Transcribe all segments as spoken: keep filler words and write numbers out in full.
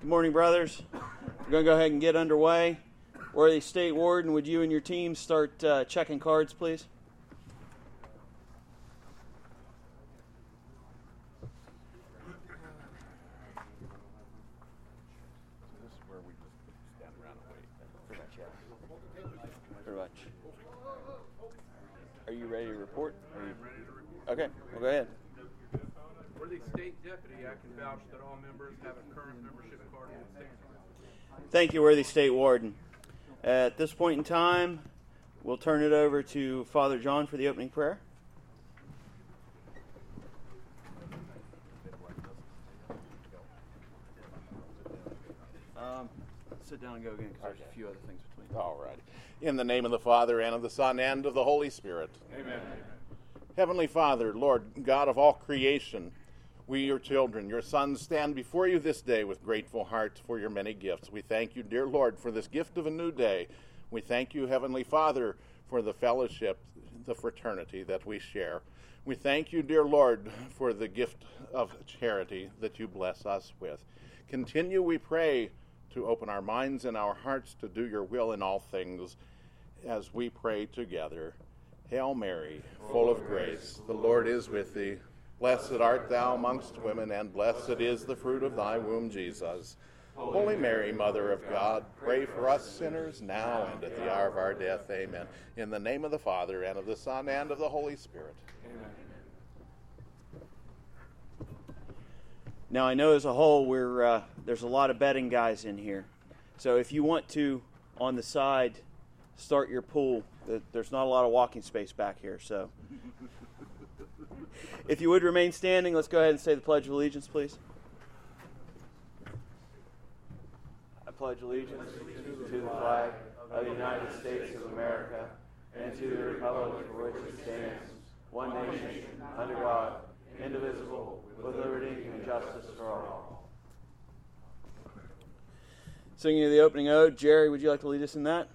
Good morning, brothers. We're going to go ahead and get underway. Worthy State Warden, would you and your team start uh, checking cards, please? Pretty much. Are you ready to report? I am ready to report. Okay, well, go ahead. Worthy State Deputy, I can vouch that all members have a current membership card in the state. Thank you, Worthy State Warden. At this point in time, we'll turn it over to Father John for the opening prayer. Um, sit down and go again, because there's a few other things between. All right. In the name of the Father, and of the Son, and of the Holy Spirit. Amen. Heavenly Father, Lord God of all creation, we, your children, your sons, stand before you this day with grateful hearts for your many gifts. We thank you, dear Lord, for this gift of a new day. We thank you, Heavenly Father, for the fellowship, the fraternity that we share. We thank you, dear Lord, for the gift of charity that you bless us with. Continue, we pray, to open our minds and our hearts to do your will in all things as we pray together. Hail Mary, full of grace, the Lord is with thee. Blessed art thou amongst women, and blessed is the fruit of thy womb, Jesus. Holy Mary, Mother of God, pray for us sinners now and at the hour of our death. Amen. In the name of the Father, and of the Son, and of the Holy Spirit. Amen. Now, I know as a whole, we're uh, there's a lot of betting guys in here. So if you want to, on the side, start your pool, there's not a lot of walking space back here. So if you would remain standing, let's go ahead and say the Pledge of Allegiance, please. I pledge allegiance to the flag of the United States of America and to the republic for which it stands, one nation, under God, indivisible, with liberty and justice for all. Singing of the opening ode, Jerry, would you like to lead us in that?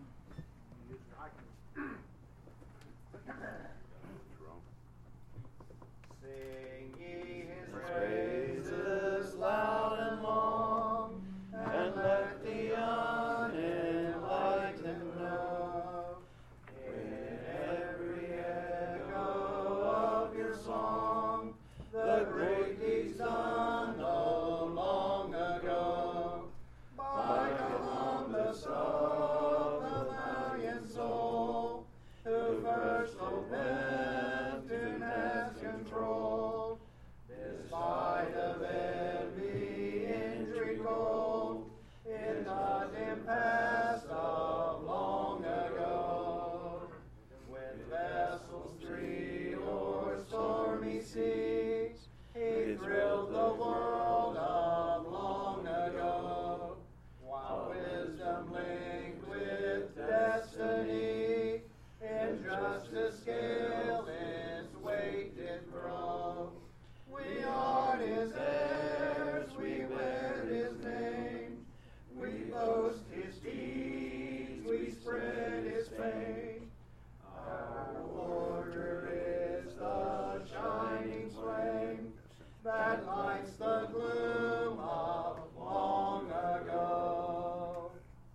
Sing ye his praises loud and long, and let the unenlightened know. In every echo of your song, the great deeds done no long ago, by Columbus of the valiant soul, who first opened Neptune has controlled, despite of every intrigue cold, in time past of long ago, when vessels three o'er stormy seas, he thrilled the world of long ago, while wisdom linked with destiny, in justice scale its weight did throw. We are his heirs, we wear his name, we boast his deeds, we spread his fame. Our order is the shining flame that lights the gloom of long ago.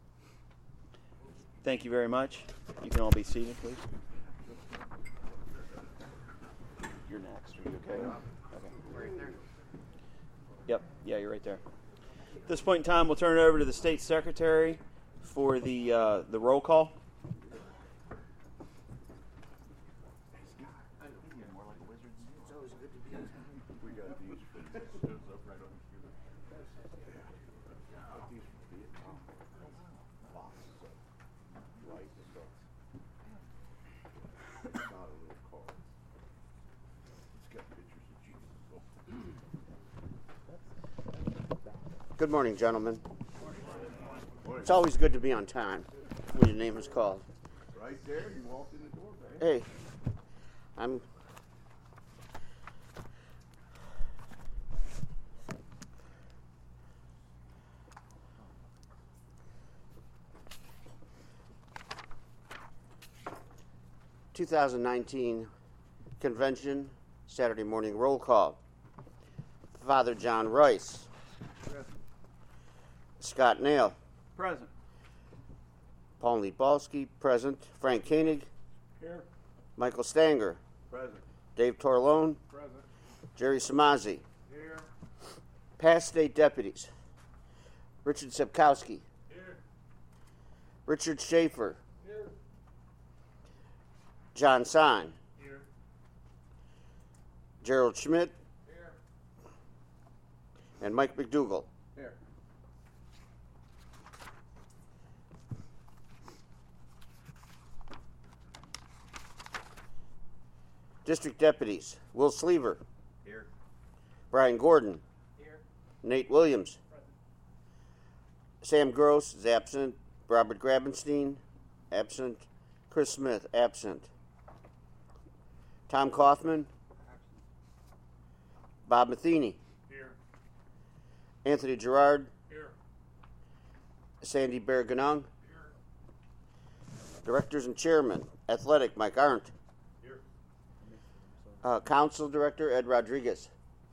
Thank you very much. You can all be seated, please. You're next. Are you okay? Okay. Right there. Yep. Yeah, you're right there. At this point in time, we'll turn it over to the State Secretary for the uh, the roll call. Good morning, gentlemen. It's always good to be on time when your name is called. Right there, you walked in the door, man. Hey, I'm... two thousand nineteen Convention, Saturday morning roll call. Father John Royce. Scott Nail. Present. Paul Libalski, present. Frank Koenig. Here. Michael Stanger. Present. Dave Torlone. Present. Jerry Samazi. Here. Past state deputies. Richard Sepkowski. Here. Richard Schaefer. Here. John Sine. Here. Gerald Schmidt. Here. And Mike McDougall. Here. District deputies. Will Sleever. Here. Brian Gordon. Here. Nate Williams. Sam Gross is absent. Robert Grabenstein, absent. Chris Smith, absent. Tom Kaufman. Bob Matheny. Here. Anthony Gerard. Here. Sandy Berganung. Here. Directors and chairman. Athletic, Mike Arndt. Here. Uh, Council Director, Ed Rodriguez.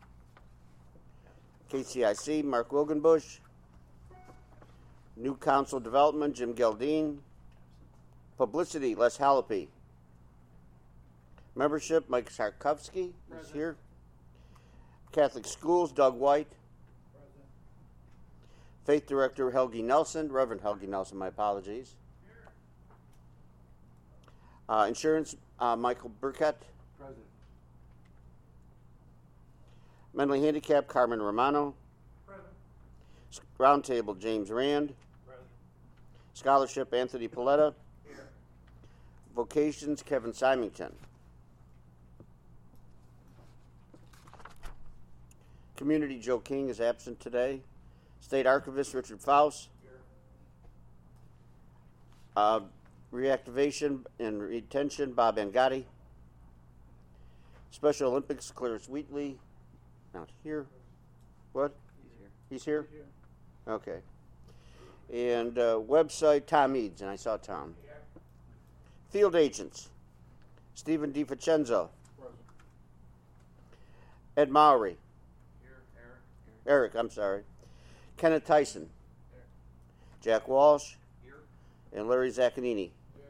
K C I C, Mark Wilgenbush. New Council Development, Jim Geldine. Publicity, Les Halapy. Membership, Mike Sarkovsky is Present. here. Catholic Schools, Doug White. Present. Faith Director, Helgi Nelson. Reverend Helgi Nelson, my apologies. Uh, insurance, uh, Michael Burkett. Present. Mentally Handicapped, Carmen Romano. Present. Roundtable, James Rand. Present. Scholarship, Anthony Paletta. Here. Vocations, Kevin Symington. Community, Joe King is absent today. State Archivist, Richard Faust. Here. Uh, reactivation and retention, Bob Angatti. Special Olympics, Clarice Wheatley. Not here. What? He's here. He's here? Okay. And uh, website, Tom Eads, and I saw Tom. Field agents, Stephen DiFincenzo. Present. Ed Mowry. Here. Eric. Eric, I'm sorry. Kenneth Tyson. Jack Walsh. Here. And Larry Zaccanini.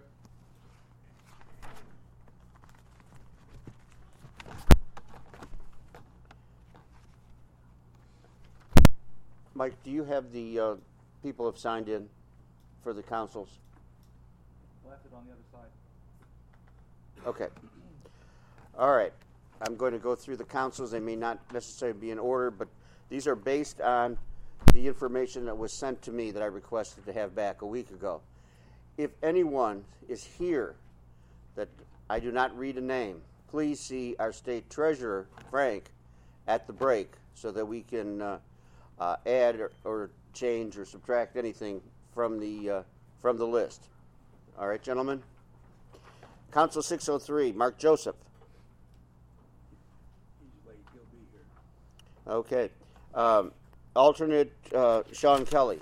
Mike, do you have the uh, people have signed in for the councils? Left it on the other side. Okay. All right. I'm going to go through the councils. They may not necessarily be in order, but these are based on the information that was sent to me that I requested to have back a week ago. If anyone is here that I do not read a name, please see our state treasurer, Frank, at the break so that we can uh, uh, add or, or change or subtract anything from the uh, from the list. All right, gentlemen. Council six oh three, Mark Joseph. He's late. He'll be here. Okay. Um, alternate, uh, Sean Kelly.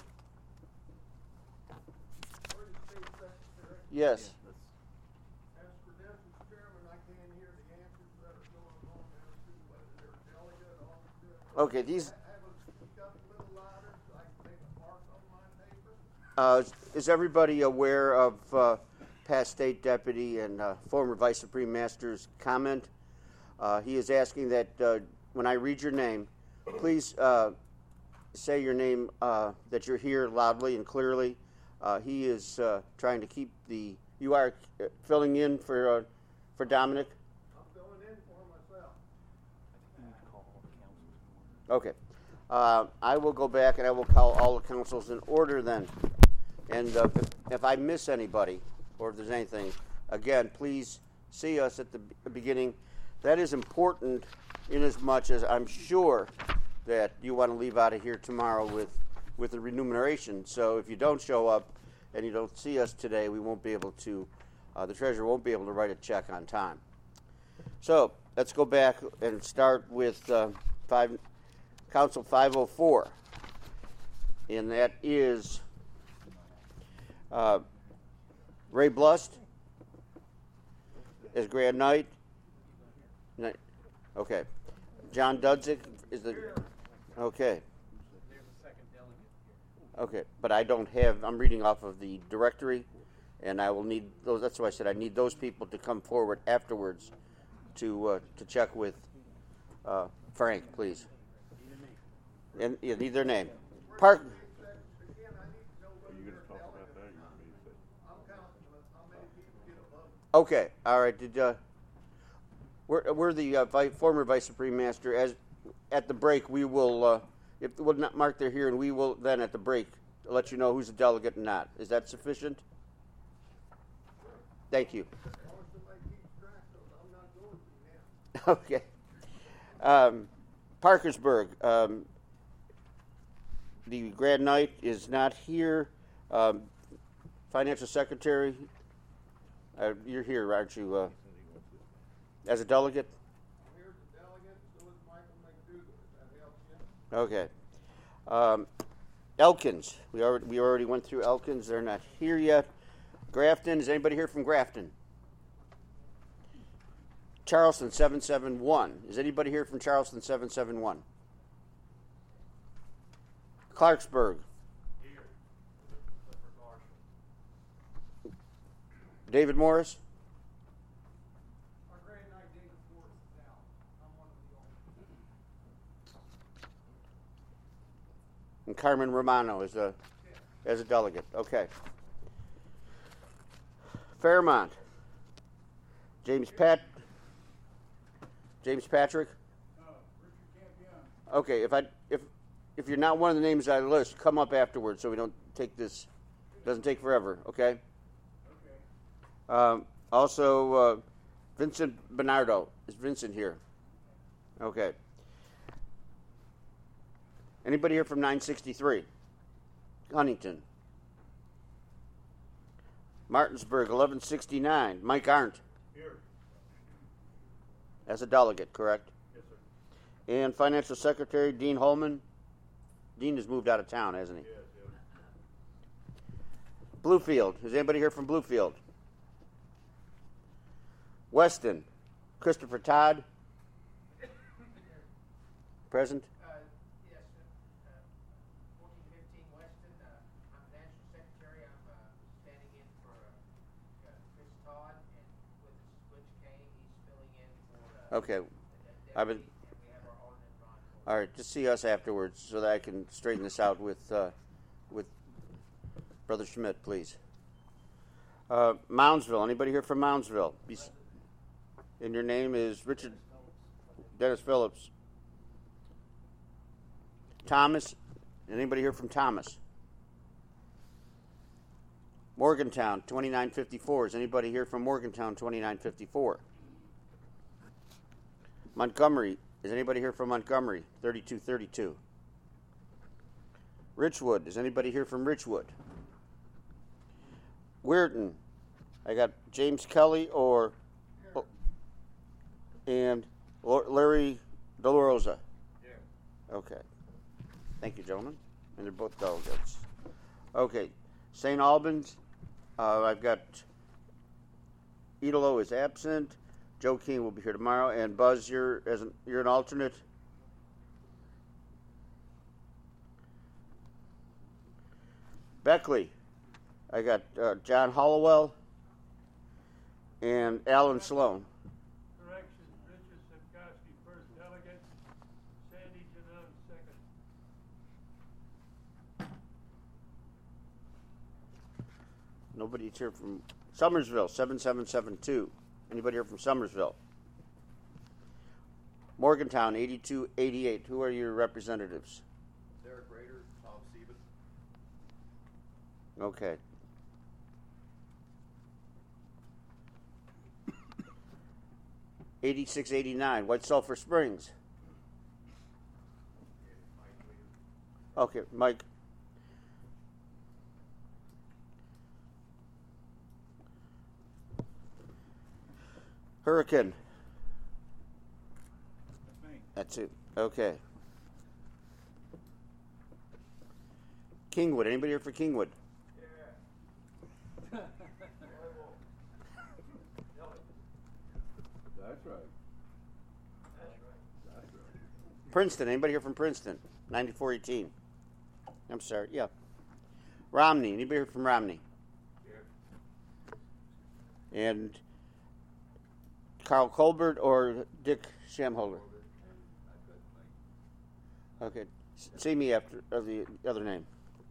Yes. As credentials chairman, I can't hear the answers that are going on there, see whether they're delegate or officer. Okay, these, Have them speak up a little louder so I can make a mark on my paper. uh, is everybody aware of uh, past state deputy and uh, former vice supreme master's comment? Uh, he is asking that uh, when I read your name, please uh, say your name, uh, that you're here loudly and clearly. Uh, he is uh, trying to keep the, you are uh, filling in for uh, for Dominic? I'm filling in for myself. Okay. Uh, I will go back and I will call all the councils in order then. And uh, if, if I miss anybody, or if there's anything, again, please see us at the b- beginning. That is important in as much as I'm sure that you want to leave out of here tomorrow with, with the remuneration. So if you don't show up and you don't see us today, we won't be able to, uh, the treasurer won't be able to write a check on time. So let's go back and start with uh, five, Council five oh four. And that is uh, Ray Blust as Grand Knight. Knight. Okay. John Dudzik is the. Okay. There's a second delegate Okay, but I don't have, I'm reading off of the directory, and I will need those, that's why I said I need those people to come forward afterwards to, uh, to check with, uh, Frank, please. And, yeah, need their name. Park, Again, I need to know whether they're delegates. I'm counting with how many people get a vote. okay, all right, did, uh, we're, we're the, uh, vi- former Vice Supreme Master. As, at the break, we will, uh, if, we'll not mark they're here, and we will then, at the break, let you know who's a delegate and not. Is that sufficient? Thank you. As long as somebody keeps track of it, I'm not going to now. Okay. Um, Parkersburg, um, the Grand Knight is not here. Um, Financial Secretary, uh, you're here, aren't you, uh, as a delegate? I'm here as a delegate, so is Michael McDougal, if that helps you. Okay. Um, Elkins, we already, we already went through Elkins. They're not here yet. Grafton, is anybody here from Grafton? Charleston, seven seven one. Is anybody here from Charleston, seven seven one? Clarksburg. David Morris? Our Grand Knight David Forrest is out. I'm one of the old. And Carmen Romano is a, as a delegate. Okay. Fairmont. James Pat. James Patrick. Okay, if I if if you're not one of the names on the list, come up afterwards so we don't take this. Doesn't take forever. Okay. Um, also, uh, Vincent Bernardo. Is Vincent here? Okay. Anybody here from nine sixty-three? Huntington. Martinsburg, eleven sixty-nine. Mike Arndt. Here. As a delegate, correct? Yes, sir. And Financial Secretary Dean Holman. Dean has moved out of town, hasn't he? Yes, yes. Bluefield. Is anybody here from Bluefield? Weston. Christopher Todd. Present. Uh, yes, sir. Uh, fourteen fifteen Weston, uh, I'm Financial Secretary. I'm, uh, standing in for, uh, uh, Chris Todd, and with the switch came, he's filling in for, uh, Okay. the de- I've been- deputy, and we have our alternate Ron. Ford. All right. Just see us afterwards so that I can straighten this out with uh, with Brother Schmidt, please. Uh, Moundsville. Anybody here from Moundsville? Bes- And your name is Richard Dennis Phillips. Thomas. Anybody here from Thomas? Morgantown, twenty-nine fifty-four. Is anybody here from Morgantown, twenty-nine fifty-four? Montgomery. Is anybody here from Montgomery, thirty-two thirty-two? Richwood. Is anybody here from Richwood? Weirton. I got James Kelly or oh, and Larry DeLaRosa. Yeah. Okay. Thank you, gentlemen. And they're both delegates. Okay. Saint Albans, uh, I've got Idolo is absent. Joe King will be here tomorrow. And Buzz, you're, as an, you're an alternate? Beckley, I got uh, John Hollowell and Alan Sloan. Correction, Richard Sipkowski, first delegate, Sandy Janone, second. Nobody's here from Summersville, seven seven seven two. Anybody here from Summersville? Morgantown, eighty-two eighty-eight. Who are your representatives? Derek Rader, Tom Sieben. Okay. eighty-six eighty-nine, White Sulphur Springs. Okay, Mike. Hurricane. That's me. That's it. Okay. Kingwood. Anybody here for Kingwood? That's right. Princeton. Anybody here from Princeton? ninety-four eighteen. I'm sorry. Yeah. Romney. Anybody here from Romney? And Carl Colbert or Dick Shamholder? Okay. S- See me after uh, the other name.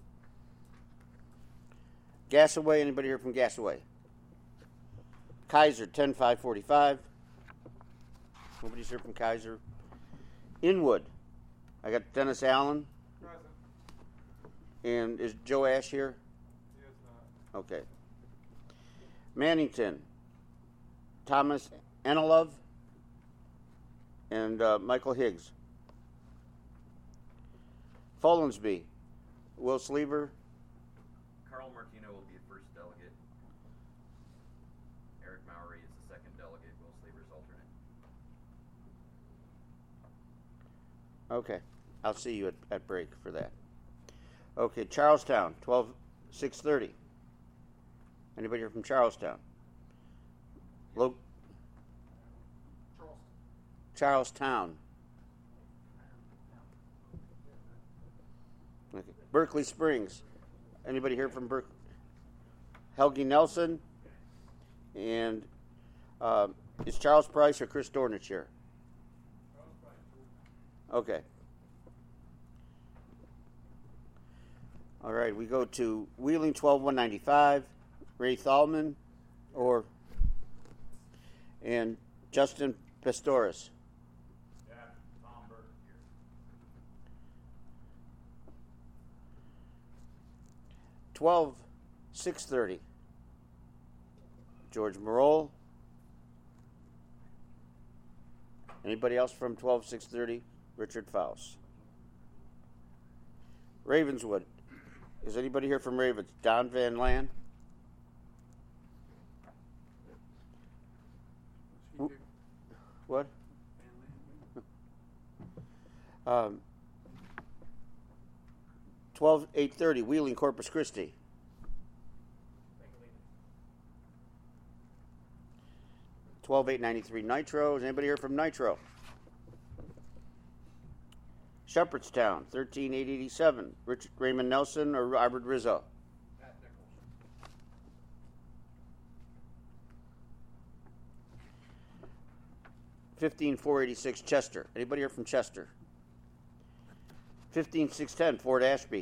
Gasaway. Anybody here from Gasaway? Kaiser, ten five forty-five. Nobody's here from Kaiser. Inwood. I got Dennis Allen. Present. And is Joe Ash here? He is not. Okay. Mannington. Thomas Anilov. And uh, Michael Higgs. Follinsby. Will Sleever. Carl Martino will be the first delegate. Eric Mowry is the second delegate. Will Sleever's alternate. Okay. I'll see you at, at break for that. Okay, Charlestown, twelve six thirty. Anybody here from Charlestown? Lo- Charlestown. Okay. Berkeley Springs. Anybody here from Berkeley? Helgi Nelson. And uh, is Charles Price or Chris Dornich here? Okay. All right, we go to Wheeling, twelve one ninety-five. Ray Thalman or and Justin Pastoris. Yeah, Tom Burke here. twelve six thirty. George Morol. Anybody else from twelve six thirty? Richard Faust. Ravenswood. Is anybody here from Ravens? Don Van Lan? Was he here? What? Um, twelve eight thirty. Wheeling, Corpus Christi. twelve eight ninety-three. Nitro. Is anybody here from Nitro? Shepherdstown, thirteen eight eighty-seven. Richard Raymond Nelson or Robert Rizzo? Pat Nichols. fifteen four eighty-six. Chester. Anybody here from Chester? fifteen six ten. Fort Ashby.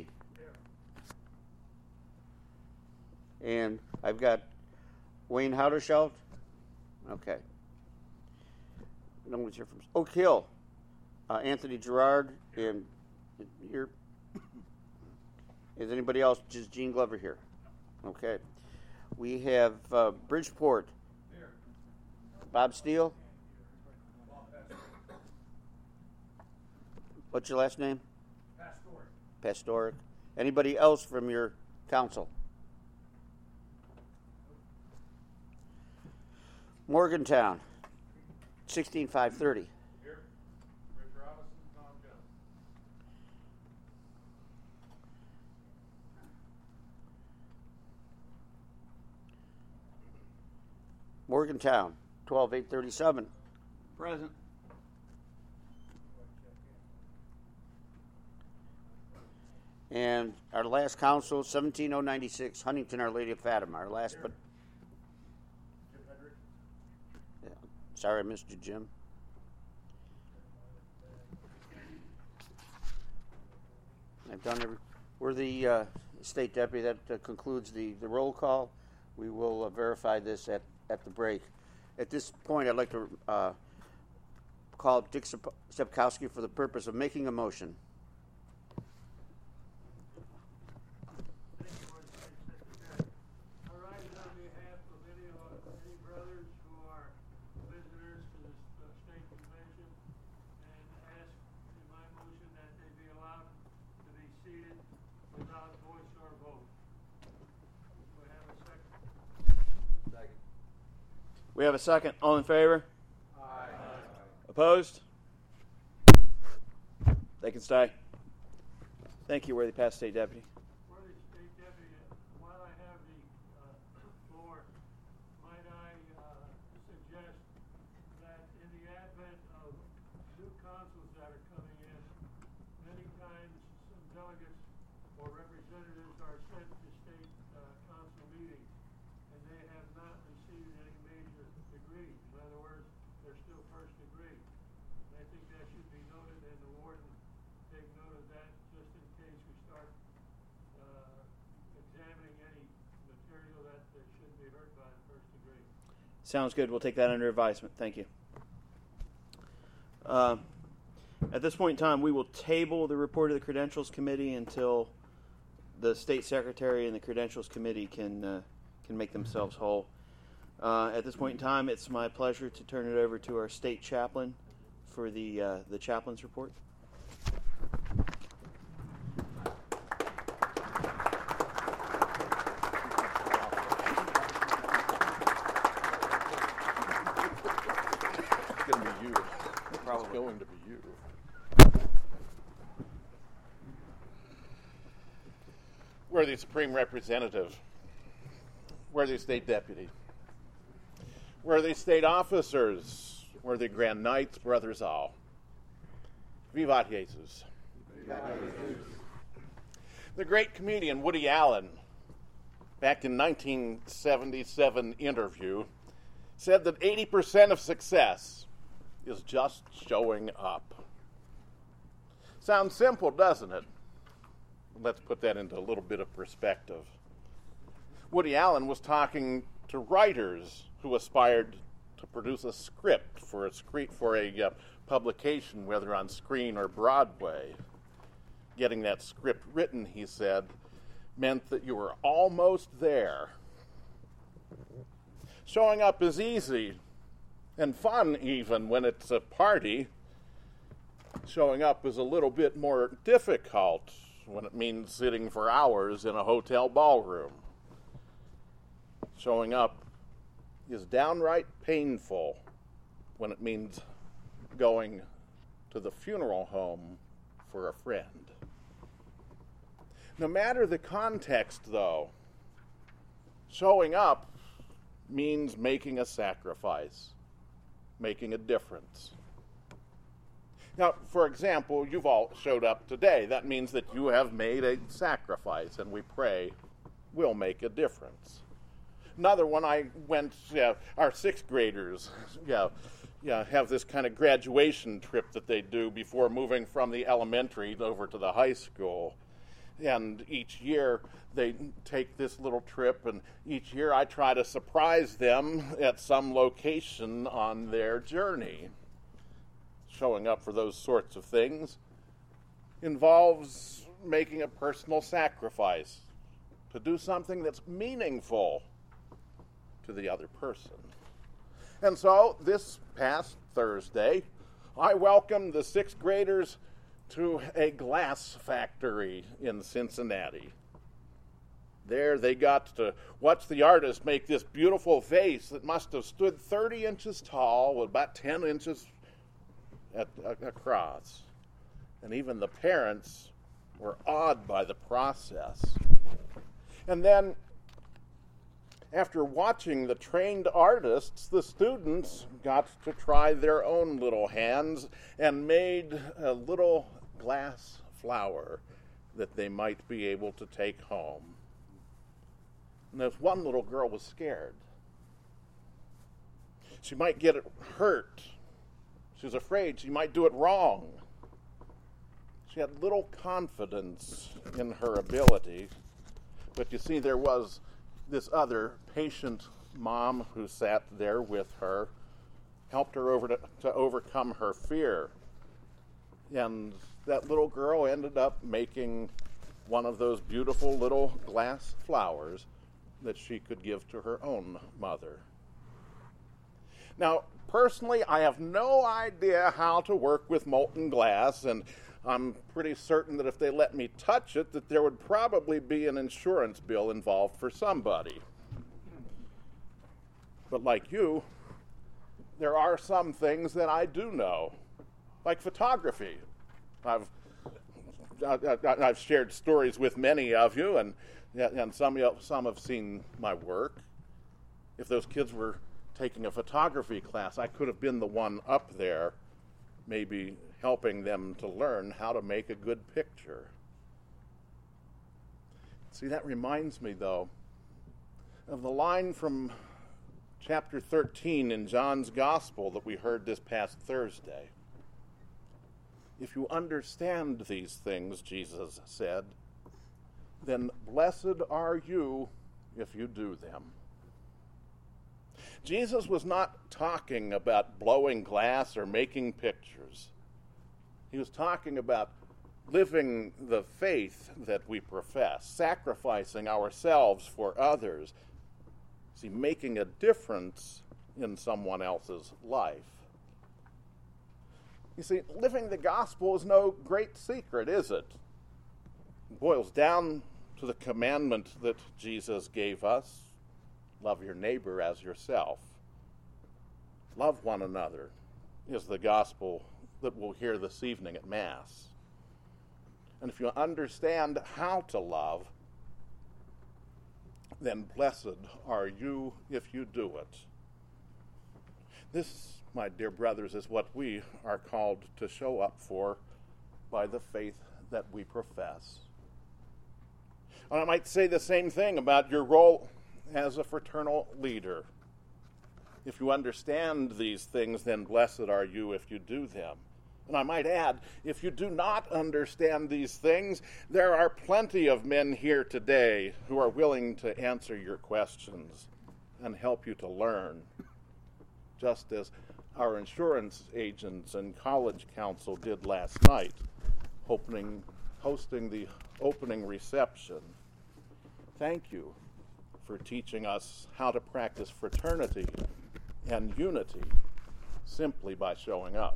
And I've got Wayne Houderschelt. Okay. No one's here from Oak Hill. Uh, Anthony Gerard and here. Is anybody else? Just Gene Glover here. Okay. We have uh, Bridgeport. Bob Steele. What's your last name? Pastoric. Pastoric. Anybody else from your council? Morgantown, sixteen five thirty. Here, Rich Robinson, Tom Jones. Morgantown, twelve eight thirty-seven. Present. And our last council, seventeen oh ninety-six, Huntington Our Lady of Fatima. Our last, but Jim Hendrick. yeah, sorry I missed you, Jim. I've done every. We're the uh, state deputy. That uh, concludes the, the roll call. We will uh, verify this at, at the break. At this point, I'd like to uh, call Dick Sep- Sepkowski for the purpose of making a motion. Thank you, Lord State Secretary. I rise on behalf of any of our, any brothers who are visitors to this uh, state convention and ask in my motion that they be allowed to be seated without voice or vote. Do I have a second? Second. We have a second. All in favor? Aye. Opposed? They can stay. Thank you, worthy past state deputy. Worthy State Deputy, while I have the uh, floor, might I uh, suggest that in the advent of new consuls that are coming in, many times some delegates or representatives are sent to degree. In other words, they're still first degree. I think that should be noted, and the warden take note of that just in case we start uh, examining any material that uh, shouldn't be heard by the first degree. Sounds good. We'll take that under advisement. Thank you. Uh, at this point in time, we will table the report of the Credentials Committee until the State Secretary and the Credentials Committee can uh, can make themselves whole. Uh, at this point in time, it's my pleasure to turn it over to our State Chaplain for the uh, the Chaplain's report. It's going to be you. Probably. It's going to be you. Worthy Supreme Representative, worthy State Deputy, worthy State Officers, worthy Grand Knights, brothers all. Vivat Jesus. The great comedian Woody Allen, back in nineteen seventy-seven interview, said that eighty percent of success is just showing up. Sounds simple, doesn't it? Let's put that into a little bit of perspective. Woody Allen was talking to writers who aspired to produce a script for a screen, for a uh, publication, whether on screen or Broadway. Getting that script written, he said, meant that you were almost there. Showing up is easy and fun even when it's a party. Showing up is a little bit more difficult when it means sitting for hours in a hotel ballroom. Showing up is downright painful when it means going to the funeral home for a friend. No matter the context, though, showing up means making a sacrifice, making a difference. Now, for example, you've all showed up today. That means that you have made a sacrifice, and we pray will make a difference. Another one, I went, yeah, our sixth graders yeah, yeah, have this kind of graduation trip that they do before moving from the elementary over to the high school. And each year they take this little trip, and each year I try to surprise them at some location on their journey. Showing up for those sorts of things involves making a personal sacrifice to do something that's meaningful to the other person. And so this past Thursday, I welcomed the sixth graders to a glass factory in Cincinnati. There they got to watch the artist make this beautiful vase that must have stood thirty inches tall with about ten inches At, across. And even the parents were awed by the process. And then, after watching the trained artists, the students got to try their own little hands and made a little glass flower that they might be able to take home. And this one little girl was scared. She might get it hurt. She was afraid she might do it wrong. She had little confidence in her ability. But you see, there was this other patient mom who sat there with her, helped her over to, to overcome her fear. And that little girl ended up making one of those beautiful little glass flowers that she could give to her own mother. Now, personally, I have no idea how to work with molten glass, and I'm pretty certain that if they let me touch it, that there would probably be an insurance bill involved for somebody. But like you, there are some things that I do know, like photography. I've I've shared stories with many of you, and and some some have seen my work. If those kids were taking a photography class, I could have been the one up there, maybe helping them to learn how to make a good picture. See, that reminds me, though, of the line from chapter thirteen in John's Gospel that we heard this past Thursday. If you understand these things, Jesus said, then blessed are you if you do them. Jesus was not talking about blowing glass or making pictures. He was talking about living the faith that we profess, sacrificing ourselves for others, see, making a difference in someone else's life. You see, living the gospel is no great secret, is it? It boils down to the commandment that Jesus gave us: love your neighbor as yourself. Love one another is the gospel that we'll hear this evening at Mass. And if you understand how to love, then blessed are you if you do it. This, my dear brothers, is what we are called to show up for by the faith that we profess. And I might say the same thing about your role as a fraternal leader. If you understand these things, then blessed are you if you do them. And I might add, if you do not understand these things, there are plenty of men here today who are willing to answer your questions and help you to learn, just as our insurance agents and college council did last night, opening, hosting the opening reception. Thank you for teaching us how to practice fraternity and unity simply by showing up.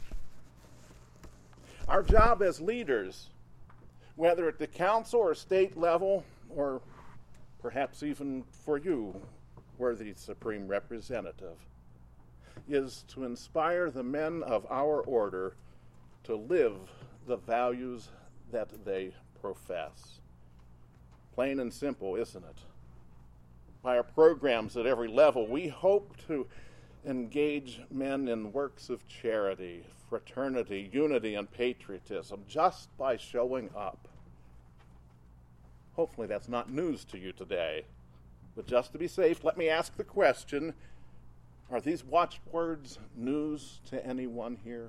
Our job as leaders, whether at the council or state level, or perhaps even for you, worthy Supreme Representative, is to inspire the men of our order to live the values that they profess. Plain and simple, isn't it? By our programs at every level, we hope to engage men in works of charity, fraternity, unity, and patriotism just by showing up. Hopefully that's not news to you today. But just to be safe, let me ask the question, are these watchwords news to anyone here?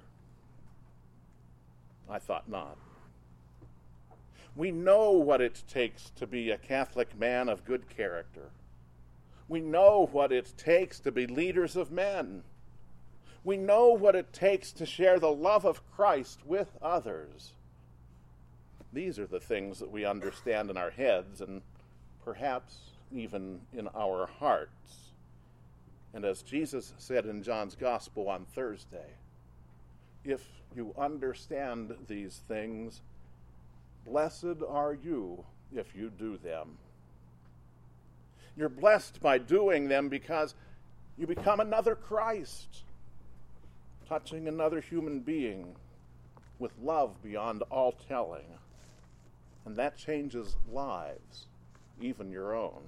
I thought not. We know what it takes to be a Catholic man of good character. We know what it takes to be leaders of men. We know what it takes to share the love of Christ with others. These are the things that we understand in our heads and perhaps even in our hearts. And as Jesus said in John's Gospel on Thursday, if you understand these things, blessed are you if you do them. You're blessed by doing them because you become another Christ, touching another human being with love beyond all telling. And that changes lives, even your own.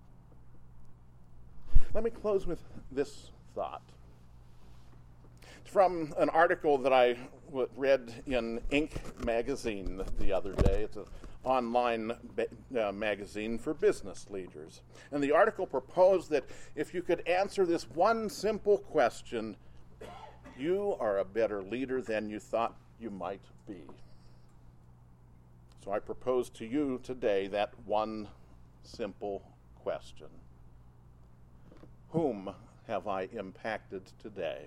Let me close with this thought. It's from an article that I read in Inc magazine the other day. It's an online uh, magazine for business leaders. And the article proposed that if you could answer this one simple question, you are a better leader than you thought you might be. So I propose to you today that one simple question. Whom have I impacted today?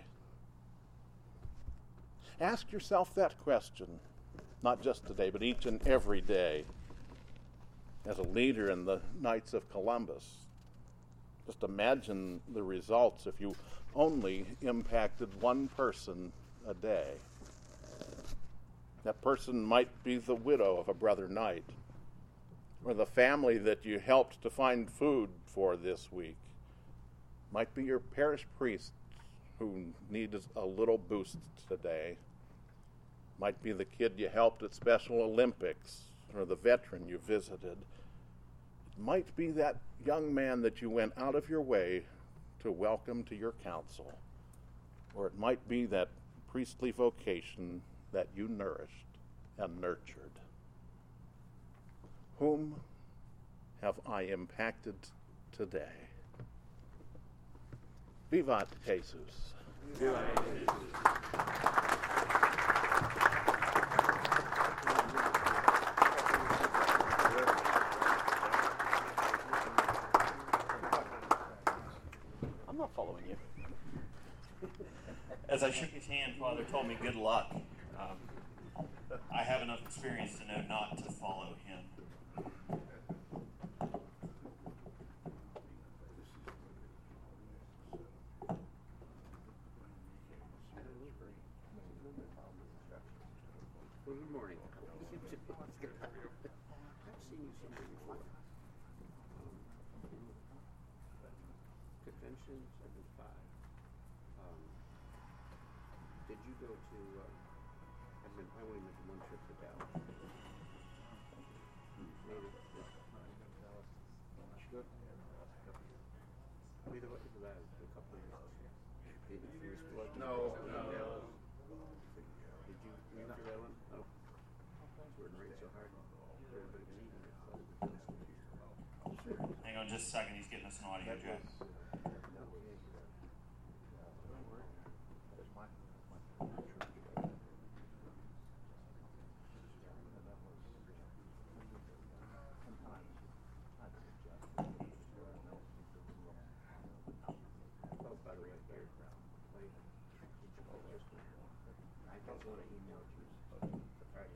Ask yourself that question, not just today, but each and every day. As a leader in the Knights of Columbus, just imagine the results if you only impacted one person a day. That person might be the widow of a brother knight, or the family that you helped to find food for this week. Might be your parish priest who needs a little boost today. Might be the kid you helped at Special Olympics, or the veteran you visited. It might be that young man that you went out of your way to welcome to your council. Or it might be that priestly vocation that you nourished and nurtured. Whom have I impacted today? Vivat Jesus. I'm not following you. As I shook his hand, Father told me good luck. Um, I have enough experience to know not to follow him. Good morning. I've seen you somewhere before. Convention seventy-five. Um, did you go to? Uh, I've been. I only went to one trip to Dallas. Maybe. Good. Neither was that a couple of years. Did you finish blood? No, no. Dallas. Did you read through that one? Oh. We're rain so hard. Everybody's eating it. Hang on just a second, he's getting us an audio jack. Oh, by the way, here, like, I don't want to email you. Right.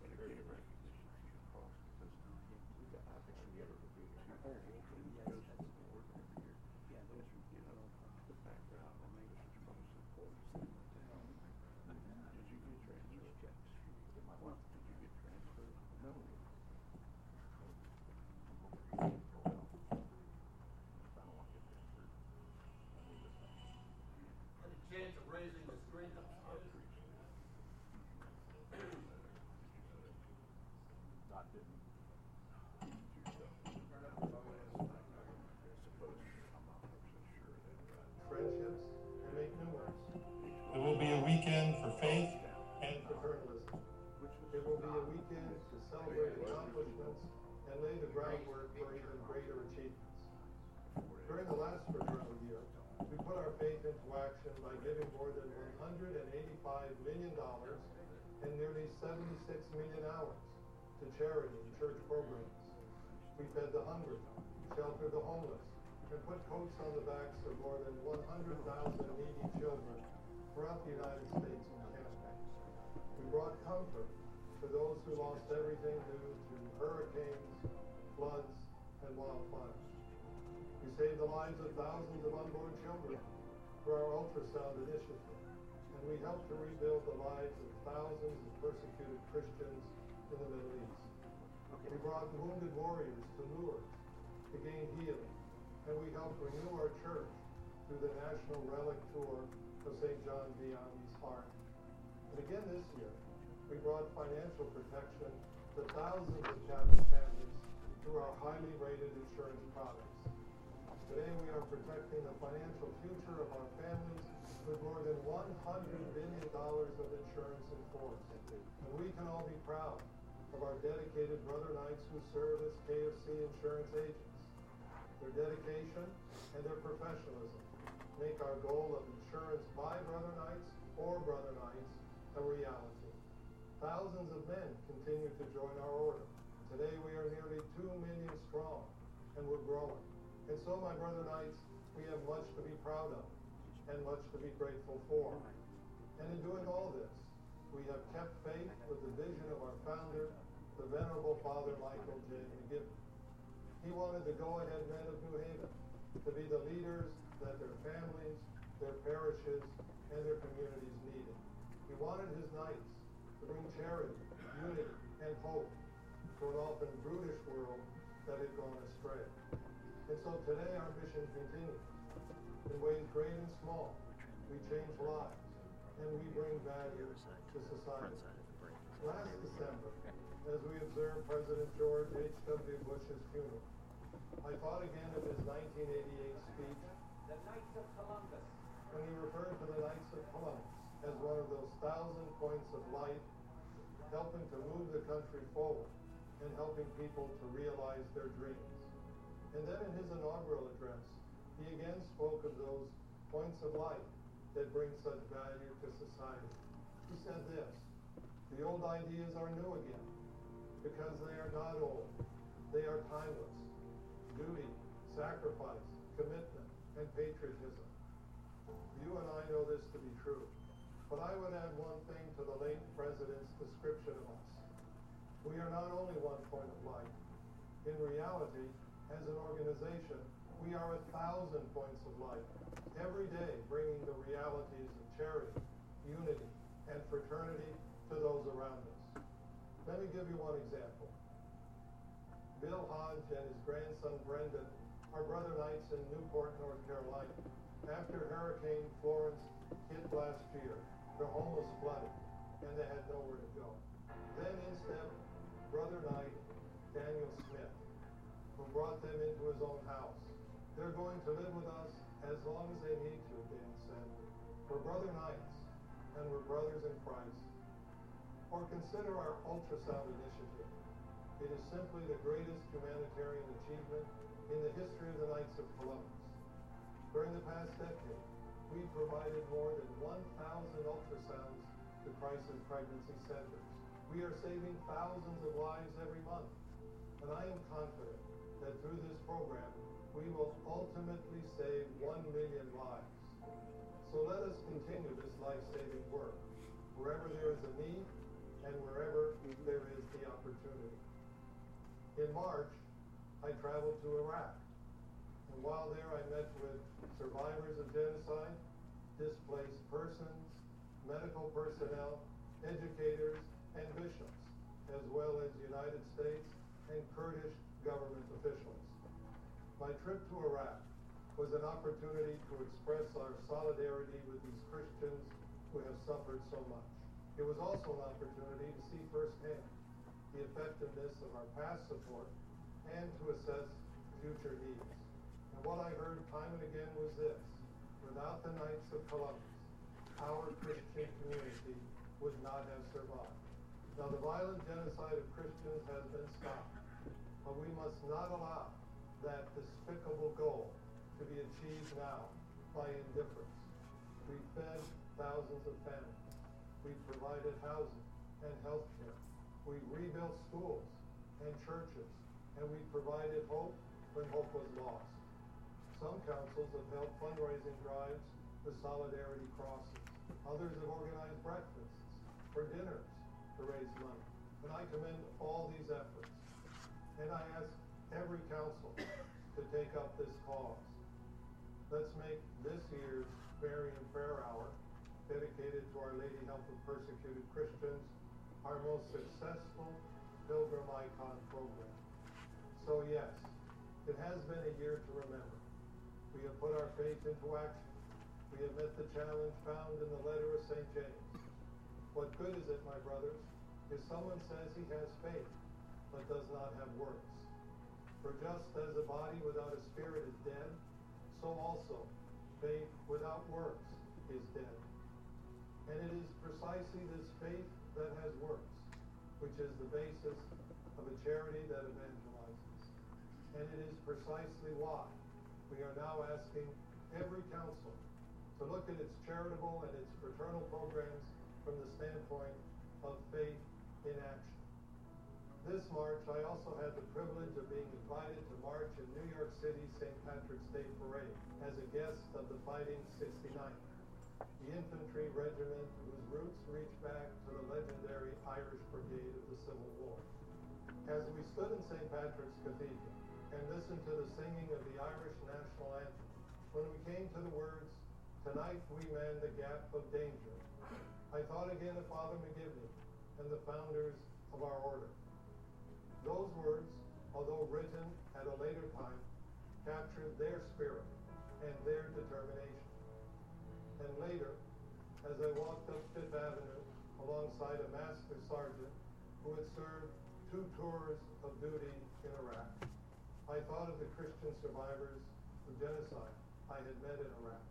Chance of raising the strength of friendships, and make new ones. It will be a weekend for faith and For journalism. It will be a weekend to celebrate accomplishments and lay the groundwork for even greater achievements. During the last fraternal year, we put our faith into action by giving more than one hundred eighty-five million dollars and nearly seventy-six million hours to charity and church programs. We fed the hungry, sheltered the homeless, and put coats on the backs of more than one hundred thousand needy children throughout the United States and Canada. We brought comfort to those who lost everything due to hurricanes, floods, and wildfires. We saved the lives of thousands of unborn children through our ultrasound initiative, and we helped to rebuild the lives of thousands of persecuted Christians in the Middle East. We brought wounded warriors to Lourdes to gain healing, and we helped renew our church through the National Relic Tour of Saint John Vianney's Heart. And again this year, we brought financial protection to thousands of Catholic families through our highly rated insurance products. Today we are protecting the financial future of our families with more than one hundred billion dollars of insurance in force. And we can all be proud of our dedicated Brother Knights who serve as K F C insurance agents. Their dedication and their professionalism make our goal of insurance by Brother Knights or Brother Knights a reality. Thousands of men continue to join our order. Today we are nearly two million strong, and we're growing. And so, my Brother Knights, we have much to be proud of and much to be grateful for. And in doing all this, we have kept faith with the vision of our founder, the Venerable Father Michael J. McGibbon. He wanted the go-ahead men of New Haven to be the leaders that their families, their parishes, and their communities needed. He wanted his knights to bring charity, unity, and hope to an often brutish world that had gone astray. And so today our mission continues. In ways great and small, we change lives, and we bring value to society. Last December, as we observed President George H W Bush's funeral, I thought again of his nineteen eighty-eight speech, The Knights of Columbus. when he referred to the Knights of Columbus as one of those thousand points of light, helping to move the country forward and helping people to realize their dreams. And then in his inaugural address, he again spoke of those points of light that bring such value to society. He said this, "The old ideas are new again, because they are not old. They are timeless. Duty, sacrifice, commitment, and patriotism." You and I know this to be true. But I would add one thing to the late president's description of us. We are not only one point of light. In reality, as an organization, we are a thousand points of light, every day bringing the realities of charity, unity, and fraternity to those around us. Let me give you one example. Bill Hodge and his grandson Brendan are brother knights in Newport, North Carolina. After Hurricane Florence hit last year, their home was flooded, and they had nowhere to go. Then in stepped brother knight Daniel Smith, who brought them into his own house. They're going to live with us as long as they need to, Dan said. We're brother knights, and we're brothers in Christ. Or consider our ultrasound initiative. It is simply the greatest humanitarian achievement in the history of the Knights of Columbus. During the past decade, we provided more than one thousand ultrasounds to crisis pregnancy centers. We are saving thousands of lives every month, and I am confident that through this program, we will ultimately save one million lives. So let us continue this life-saving work, wherever there is a need and wherever there is the opportunity. In March, I traveled to Iraq, and while there I met with survivors of genocide, displaced persons, medical personnel, educators, and bishops, as well as United States and Kurdish government officials. My trip to Iraq was an opportunity to express our solidarity with these Christians who have suffered so much. It was also an opportunity to see firsthand the effectiveness of our past support and to assess future needs. And what I heard time and again was this: without the Knights of Columbus, our Christian community would not have survived. Now, the violent genocide of Christians has been stopped, but we must not allow that despicable goal to be achieved now by indifference. We fed thousands of families. We provided housing and health care. We rebuilt schools and churches, and we provided hope when hope was lost. Some councils have held fundraising drives with solidarity crosses. Others have organized breakfasts or dinners to raise money. And I commend all these efforts. And I ask every council to take up this cause. Let's make this year's Marian Prayer Hour, dedicated to Our Lady Help of Persecuted Christians, our most successful Pilgrim Icon program. So yes, it has been a year to remember. We have put our faith into action. We have met the challenge found in the letter of Saint James. What good is it, my brothers, if someone says he has faith, but does not have works? For just as a body without a spirit is dead, so also faith without works is dead. And it is precisely this faith that has works, which is the basis of a charity that evangelizes. And it is precisely why we are now asking every council to look at its charitable and its fraternal programs from the standpoint of faith in action. This March, I also had the privilege of being invited to march in New York City's Saint Patrick's Day Parade as a guest of the Fighting sixty-ninth, the infantry regiment whose roots reach back to the legendary Irish Brigade of the Civil War. As we stood in Saint Patrick's Cathedral and listened to the singing of the Irish national anthem, when we came to the words, "Tonight we man the gap of danger," I thought again of Father McGivney and the founders of our order. Those words, although written at a later time, captured their spirit and their determination. And later, as I walked up Fifth Avenue alongside a master sergeant who had served two tours of duty in Iraq, I thought of the Christian survivors of genocide I had met in Iraq,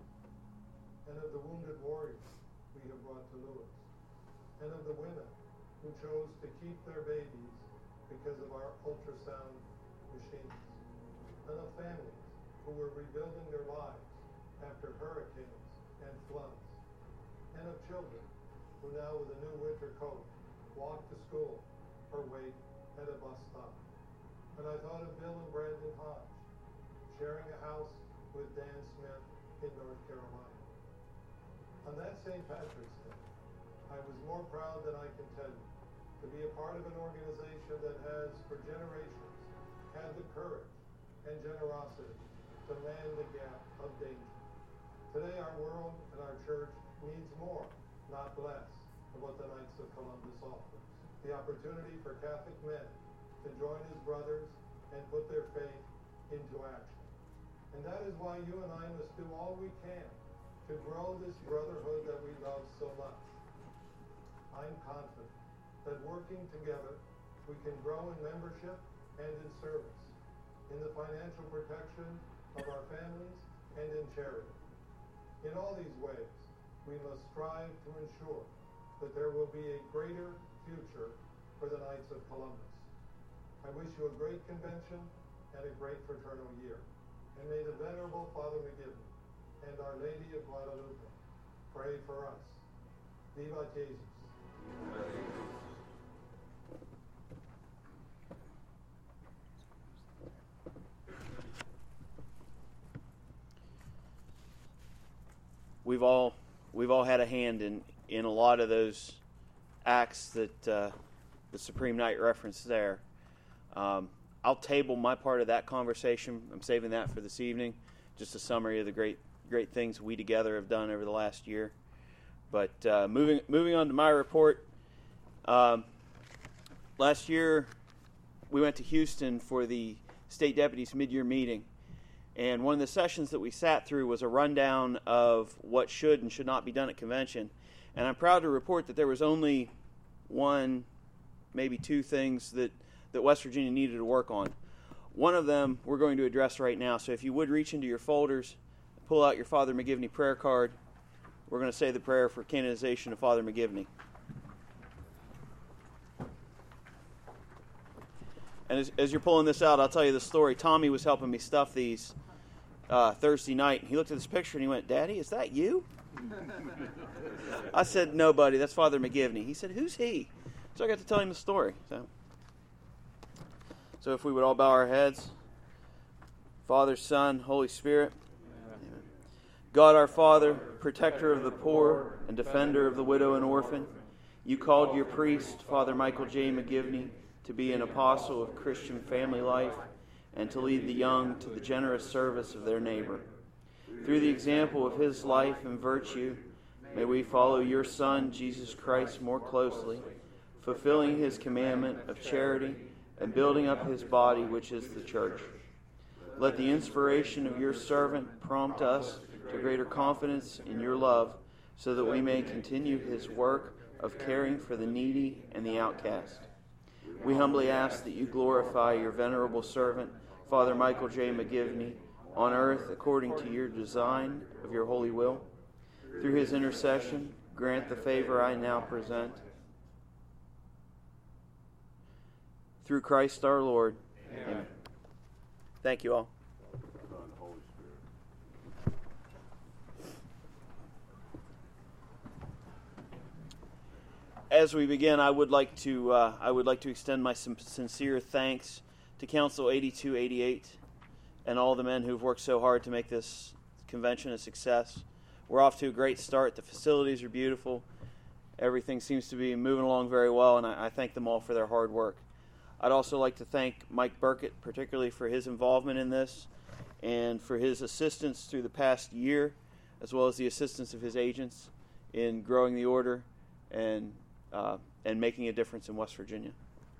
and of the wounded warriors we have brought to Lewis, and of the women who chose to keep their babies because of our ultrasound machines, and of families who were rebuilding their lives after hurricanes and floods, and of children who now with a new winter coat walk to school or wait at a bus stop. And I thought of Bill and Brandon Hodge sharing a house with Dan Smith in North Carolina. On that Saint Patrick's Day, I was more proud than I can tell you to be a part of an organization that has, for generations, had the courage and generosity to man the gap of danger. Today our world and our church needs more, not less, of what the Knights of Columbus offers. The opportunity for Catholic men to join as brothers and put their faith into action. And that is why you and I must do all we can to grow this brotherhood that we love so much. I'm confident that working together, we can grow in membership and in service, in the financial protection of our families and in charity. In all these ways, we must strive to ensure that there will be a greater future for the Knights of Columbus. I wish you a great convention and a great fraternal year. And may the Venerable Father McGivney and Our Lady of Guadalupe pray for us. Viva Jesus. Viva Jesus. We've all we've all had a hand in, in a lot of those acts that uh, the Supreme Knight referenced there. Um, I'll table my part of that conversation. I'm saving that for this evening. Just a summary of the great great things we together have done over the last year. But uh, moving moving on to my report. Um, last year, we went to Houston for the state deputies mid-year meeting. And one of the sessions that we sat through was a rundown of what should and should not be done at convention. And I'm proud to report that there was only one, maybe two things that, that West Virginia needed to work on. One of them we're going to address right now. So if you would reach into your folders, pull out your Father McGivney prayer card. We're going to say the prayer for canonization of Father McGivney. And as, as you're pulling this out, I'll tell you the story. Tommy was helping me stuff these uh, Thursday night. He looked at this picture and he went, "Daddy, is that you?" I said, "No, buddy, that's Father McGivney." He said, "Who's he?" So I got to tell him the story. So, so if we would all bow our heads. Father, Son, Holy Spirit. Amen. God our Father, protector of the poor and defender of the widow and orphan, you called your priest, Father Michael J. McGivney, to be an apostle of Christian family life and to lead the young to the generous service of their neighbor. Through the example of his life and virtue, may we follow your Son, Jesus Christ, more closely, fulfilling his commandment of charity and building up his body, which is the church. Let the inspiration of your servant prompt us to greater confidence in your love, so that we may continue his work of caring for the needy and the outcast. We humbly ask that you glorify your venerable servant, Father Michael J. McGivney, on earth according to your design of your holy will. Through his intercession, grant the favor I now present. Through Christ our Lord. Amen. Amen. Thank you all. As we begin, I would like to uh, I would like to extend my sincere thanks to Council eighty-two eighty-eight and all the men who've worked so hard to make this convention a success. We're off to a great start. The facilities are beautiful. Everything seems to be moving along very well, and I, I thank them all for their hard work. I'd also like to thank Mike Burkett, particularly for his involvement in this and for his assistance through the past year, as well as the assistance of his agents in growing the order and Uh, and making a difference in West Virginia.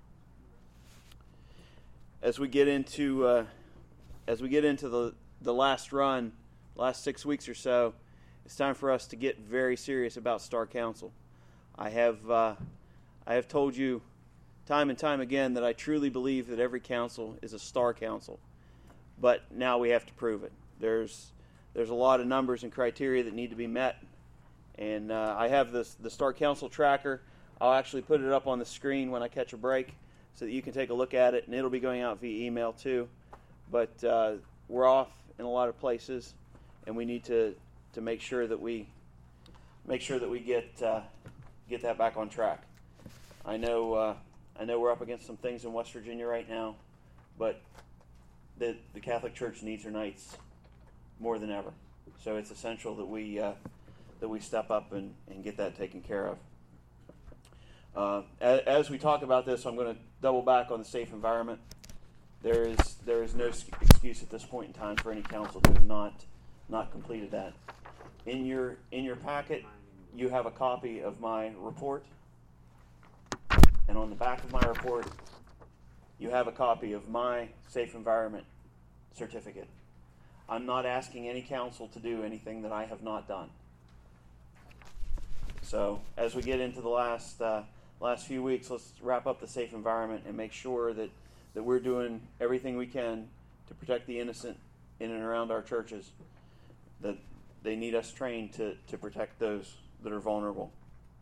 As we get into uh, as we get into the the last run, last six weeks or so, it's time for us to get very serious about Star Council. I have uh, I have told you time and time again that I truly believe that every council is a Star Council, but now we have to prove it. There's there's a lot of numbers and criteria that need to be met, and uh, I have this the Star Council tracker. I'll actually put it up on the screen when I catch a break so that you can take a look at it, and it'll be going out via email too. But uh, we're off in a lot of places. and we need to, to make sure that we make sure that we get uh, get that back on track. I know uh, I know we're up against some things in West Virginia right now, but the the Catholic Church needs her knights more than ever. So it's essential that we uh, that we step up and, and get that taken care of. Uh, as, as we talk about this, I'm going to double back on the safe environment. There is there is no excuse at this point in time for any council to have not not completed that. In your in your packet, you have a copy of my report, and on the back of my report, you have a copy of my safe environment certificate. I'm not asking any council to do anything that I have not done. So as we get into the last uh, last few weeks, let's wrap up the safe environment and make sure that, that we're doing everything we can to protect the innocent in and around our churches. That they need us trained to, to protect those that are vulnerable.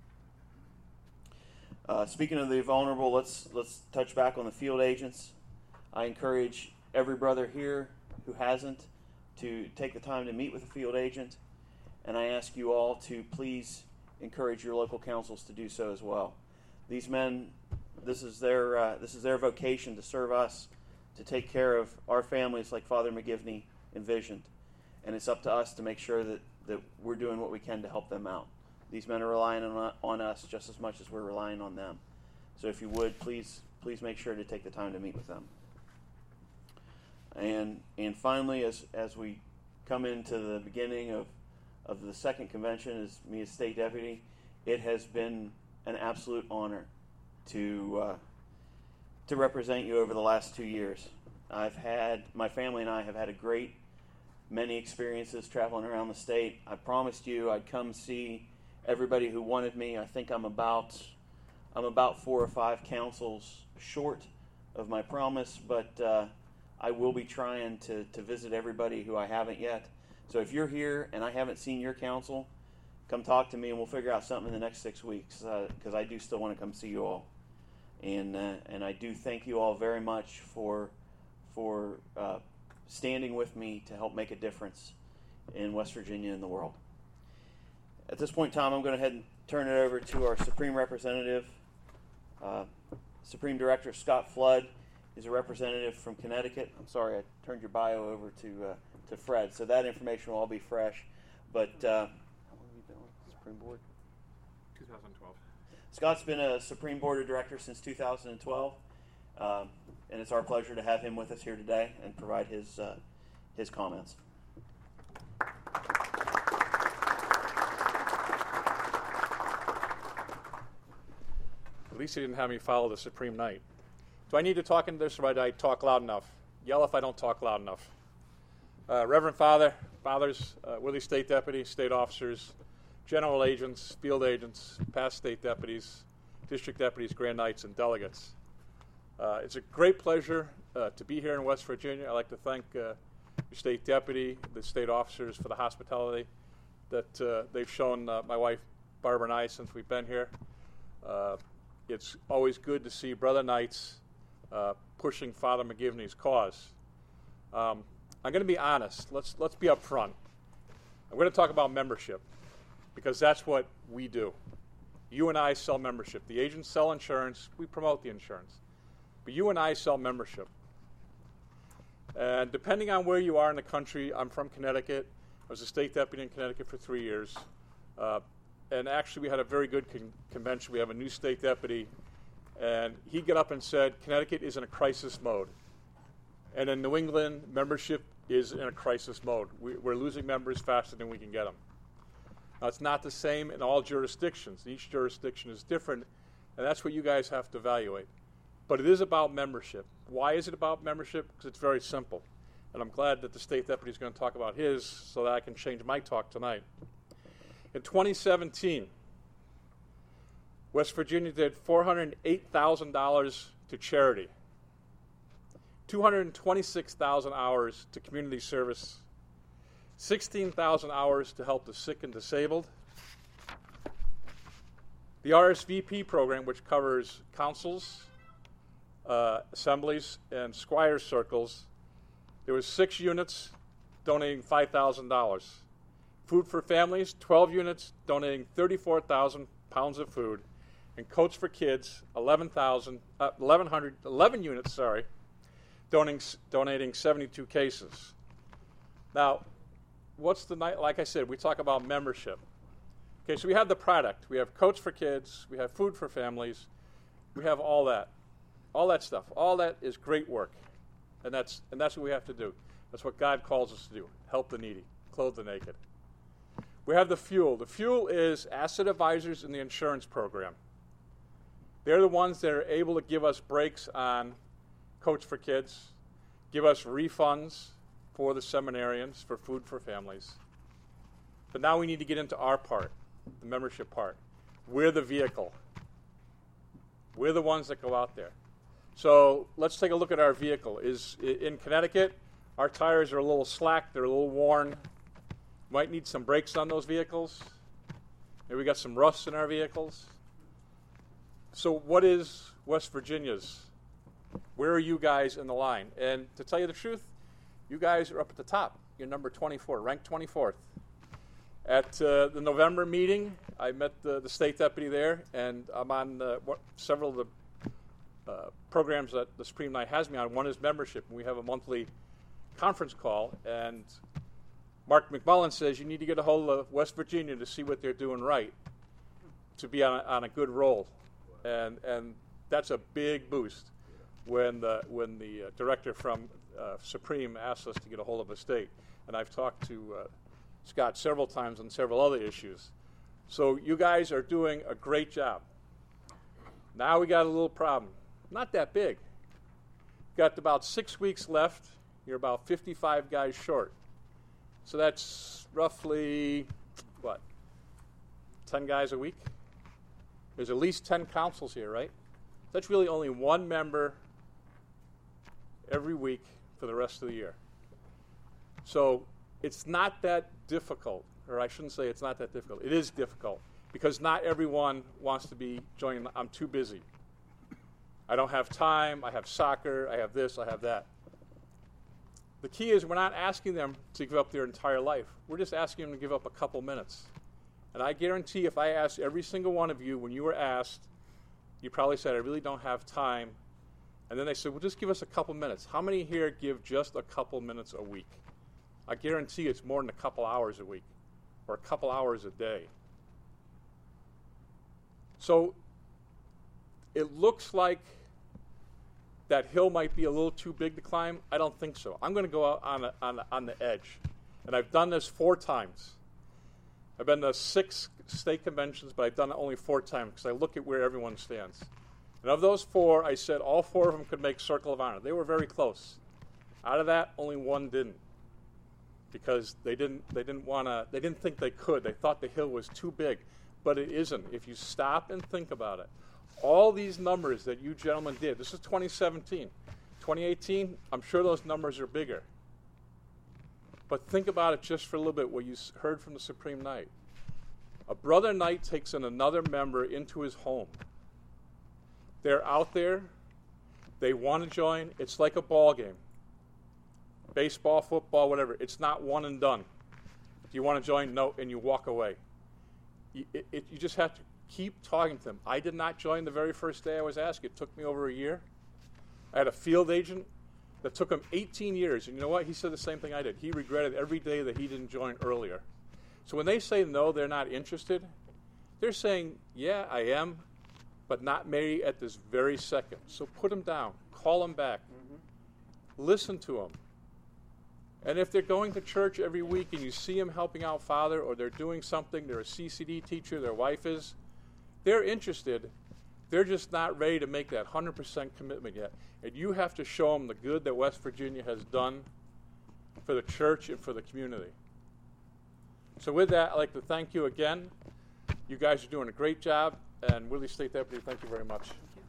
Uh, speaking of the vulnerable, let's let's touch back on the field agents. I encourage every brother here who hasn't to take the time to meet with a field agent, and I ask you all to please encourage your local councils to do so as well. These men, this is their uh, this is their vocation to serve us, to take care of our families like Father McGivney envisioned, and it's up to us to make sure that, that we're doing what we can to help them out. These men are relying on, on us just as much as we're relying on them. So if you would, please please make sure to take the time to meet with them. And and finally, as as we come into the beginning of, of the second convention as me as state deputy, it has been an absolute honor to uh, to represent you over the last two years. I've had my family and I have had a great many experiences traveling around the state. I promised you I'd come see everybody who wanted me. I think I'm about I'm about four or five councils short of my promise, but uh, I will be trying to, to visit everybody who I haven't yet. So if you're here and I haven't seen your council, come talk to me and we'll figure out something in the next six weeks because uh, I do still want to come see you all. And uh, and I do thank you all very much for for uh, standing with me to help make a difference in West Virginia and the world. At this point in time, I'm going to head and turn it over to our Supreme Representative. Uh, Supreme Director Scott Flood is a representative from Connecticut. I'm sorry, I turned your bio over to uh, to Fred, so that information will all be fresh. But uh, how long have you been on the Supreme Board? twenty twelve. Scott's been a Supreme Board of Director since two thousand twelve, um, and it's our pleasure to have him with us here today and provide his uh, his comments. At least he didn't have me follow the Supreme Knight. Do I need to talk in this, or do I talk loud enough? Yell if I don't talk loud enough. Uh, Reverend Father, Fathers, uh, Willie State Deputy, State Officers, General Agents, Field Agents, past State Deputies, District Deputies, Grand Knights, and Delegates. Uh, it's a great pleasure uh, to be here in West Virginia. I'd like to thank uh, your State Deputy, the State Officers for the hospitality that uh, they've shown uh, my wife Barbara and I since we've been here. Uh, it's always good to see Brother Knights uh, pushing Father McGivney's cause. Um, I'm going to be honest. Let's let's be up front. I'm going to talk about membership because that's what we do. You and I sell membership. The agents sell insurance. We promote the insurance. But you and I sell membership. And depending on where you are in the country, I'm from Connecticut. I was a state deputy in Connecticut for three years. Uh, and actually, we had a very good con- convention. We have a new state deputy. And he got up and said, Connecticut is in a crisis mode. And in New England, membership is in a crisis mode. We, we're losing members faster than we can get them. Now, it's not the same in all jurisdictions. Each jurisdiction is different, and that's what you guys have to evaluate. But it is about membership. Why is it about membership? Because it's very simple. And I'm glad that the state deputy is going to talk about his so that I can change my talk tonight. In twenty seventeen, West Virginia did four hundred eight thousand dollars to charity, two hundred twenty-six thousand hours to community service, sixteen thousand hours to help the sick and disabled. The R S V P program, which covers councils, uh, assemblies, and squire circles, there was six units donating five thousand dollars. Food for Families, twelve units, donating thirty-four thousand pounds of food. And Coats for Kids, eleven thousand, uh, eleven hundred, eleven units, sorry, donating, donating seventy-two cases. Now, what's the night? Like I said, we talk about membership. Okay, so we have the product. We have Coats for Kids. We have Food for Families. We have all that, all that stuff. All that is great work, and that's and that's what we have to do. That's what God calls us to do: help the needy, clothe the naked. We have the fuel. The fuel is asset advisors in the insurance program. They're the ones that are able to give us breaks on Coats for Kids, give us refunds for the seminarians, for Food for Families. But now we need to get into our part, the membership part. We're the vehicle. We're the ones that go out there. So let's take a look at our vehicle. Is in Connecticut, our tires are a little slack, they're a little worn. Might need some brakes on those vehicles. Maybe we got some rusts in our vehicles. So what is West Virginia's? Where are you guys in the line? And to tell you the truth, you guys are up at the top. You're number twenty-four, ranked twenty-fourth. At uh, the November meeting, I met the, the state deputy there, and I'm on uh, what, several of the uh, programs that the Supreme Night has me on. One is membership, and we have a monthly conference call. And Mark McMullen says you need to get a hold of West Virginia to see what they're doing right, to be on a, on a good roll. And and that's a big boost when the, when the uh, director from uh, Supreme asked us to get a hold of the state. And I've talked to uh, Scott several times on several other issues. So you guys are doing a great job. Now we got a little problem. Not that big. Got about six weeks left. You're about fifty-five guys short. So that's roughly, what, ten guys a week? There's at least ten councils here, right? That's really only one member every week for the rest of the year. So it's not that difficult, or I shouldn't say it's not that difficult. It is difficult because not everyone wants to be joining. I'm too busy. I don't have time. I have soccer. I have this. I have that. The key is we're not asking them to give up their entire life. We're just asking them to give up a couple minutes. And I guarantee if I asked every single one of you when you were asked, you probably said, I really don't have time. And then they said, well, just give us a couple minutes. How many here give just a couple minutes a week? I guarantee it's more than a couple hours a week or a couple hours a day. So it looks like that hill might be a little too big to climb. I don't think so. I'm going to go out on, a, on, a, on the edge. And I've done this four times. I've been to six state conventions, but I've done it only four times because I look at where everyone stands. And of those four, I said all four of them could make Circle of Honor. They were very close. Out of that, only one didn't, because they didn't. They didn't want to. They didn't think they could. They thought the hill was too big, but it isn't. If you stop and think about it, all these numbers that you gentlemen did. This is twenty seventeen, twenty eighteen. I'm sure those numbers are bigger. But think about it just for a little bit, what you heard from the Supreme Knight. A brother knight takes in another member into his home. They're out there. They want to join. It's like a ball game. Baseball, football, whatever. It's not one and done. Do you want to join? No, and you walk away. You, it, it, you just have to keep talking to them. I did not join the very first day I was asked. It took me over a year. I had a field agent that took him eighteen years. And you know what? He said the same thing I did. He regretted every day that he didn't join earlier. So when they say no, they're not interested, they're saying, yeah, I am, but not maybe at this very second. So put them down. Call them back. Mm-hmm. Listen to them. And if they're going to church every week and you see them helping out Father, or they're doing something, they're a C C D teacher, their wife is, they're interested. They're just not ready to make that one hundred percent commitment yet. And you have to show them the good that West Virginia has done for the church and for the community. So with that, I'd like to thank you again. You guys are doing a great job. And Willie State Deputy, thank you very much.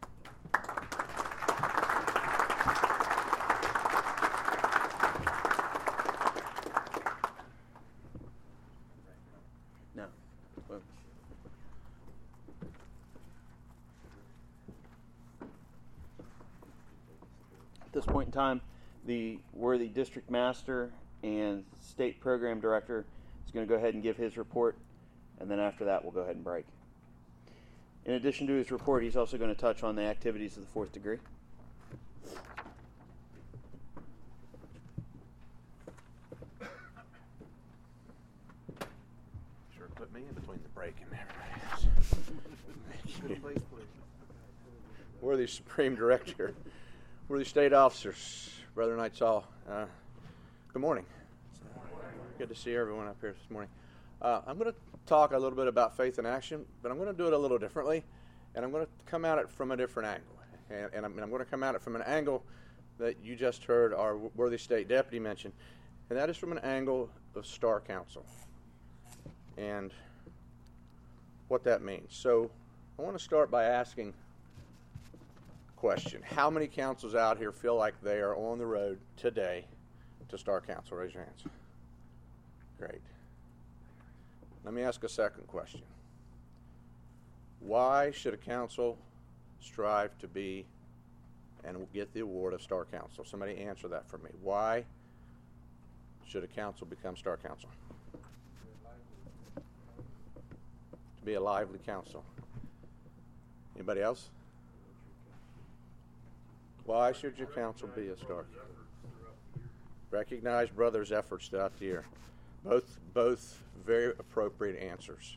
No. At this point in time, the worthy district master and State Program Director is going to go ahead and give his report, and then after that we'll go ahead and break. In addition to his report, he's also going to touch on the activities of the fourth degree. Sure put me in between the break and everybody else. Worthy Supreme Director, worthy state officers, Brother Knights all, uh, good morning. Good to see everyone up here this morning. Uh, I'm going to talk a little bit about faith in action, but I'm going to do it a little differently, and I'm going to come at it from a different angle. And, and, I'm, and I'm going to come at it from an angle that you just heard our worthy state deputy mention, and that is from an angle of Star Council and what that means. So I want to start by asking a question. How many councils out here feel like they are on the road today to Star Council? Raise your hands. Great. Let me ask a second question. Why should a council strive to be and get the award of Star Council? Somebody answer that for me. Why should a council become Star Council? To be a lively council. Anybody else? Why should your council be a Star? Recognize brothers' efforts throughout the year. Both, both very appropriate answers.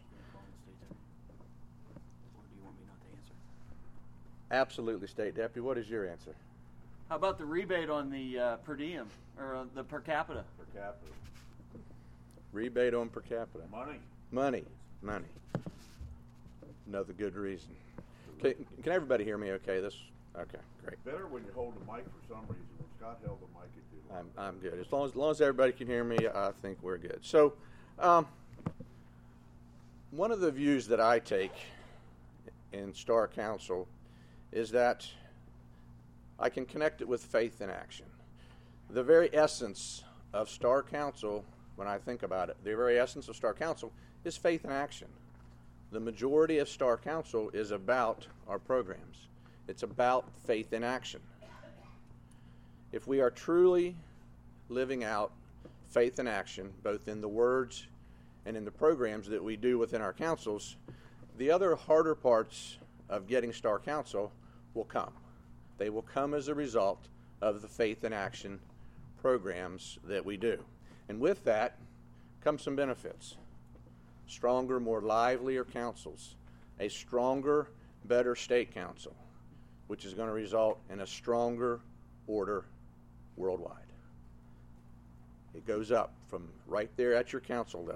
Absolutely, State Deputy. What is your answer? How about the rebate on the uh, per diem or uh, the per capita? Per capita. Rebate on per capita. Money. Money. Money. Another good reason. Can, can everybody hear me okay? This okay, great. Better when you hold the mic for some reason. When Scott held the mic, it did. I'm I'm good. As long as, as long as everybody can hear me, I think we're good. So, um, one of the views that I take in Star Council is that I can connect it with faith in action. The very essence of Star Council, when I think about it, the very essence of Star Council is faith in action. The majority of Star Council is about our programs. It's about faith in action. If we are truly living out faith in action, both in the words and in the programs that we do within our councils, the other harder parts of getting Star Council will come. They will come as a result of the faith in action programs that we do. And with that come some benefits. Stronger, more livelier councils, a stronger, better state council, which is going to result in a stronger order worldwide. It goes up from right there at your council level.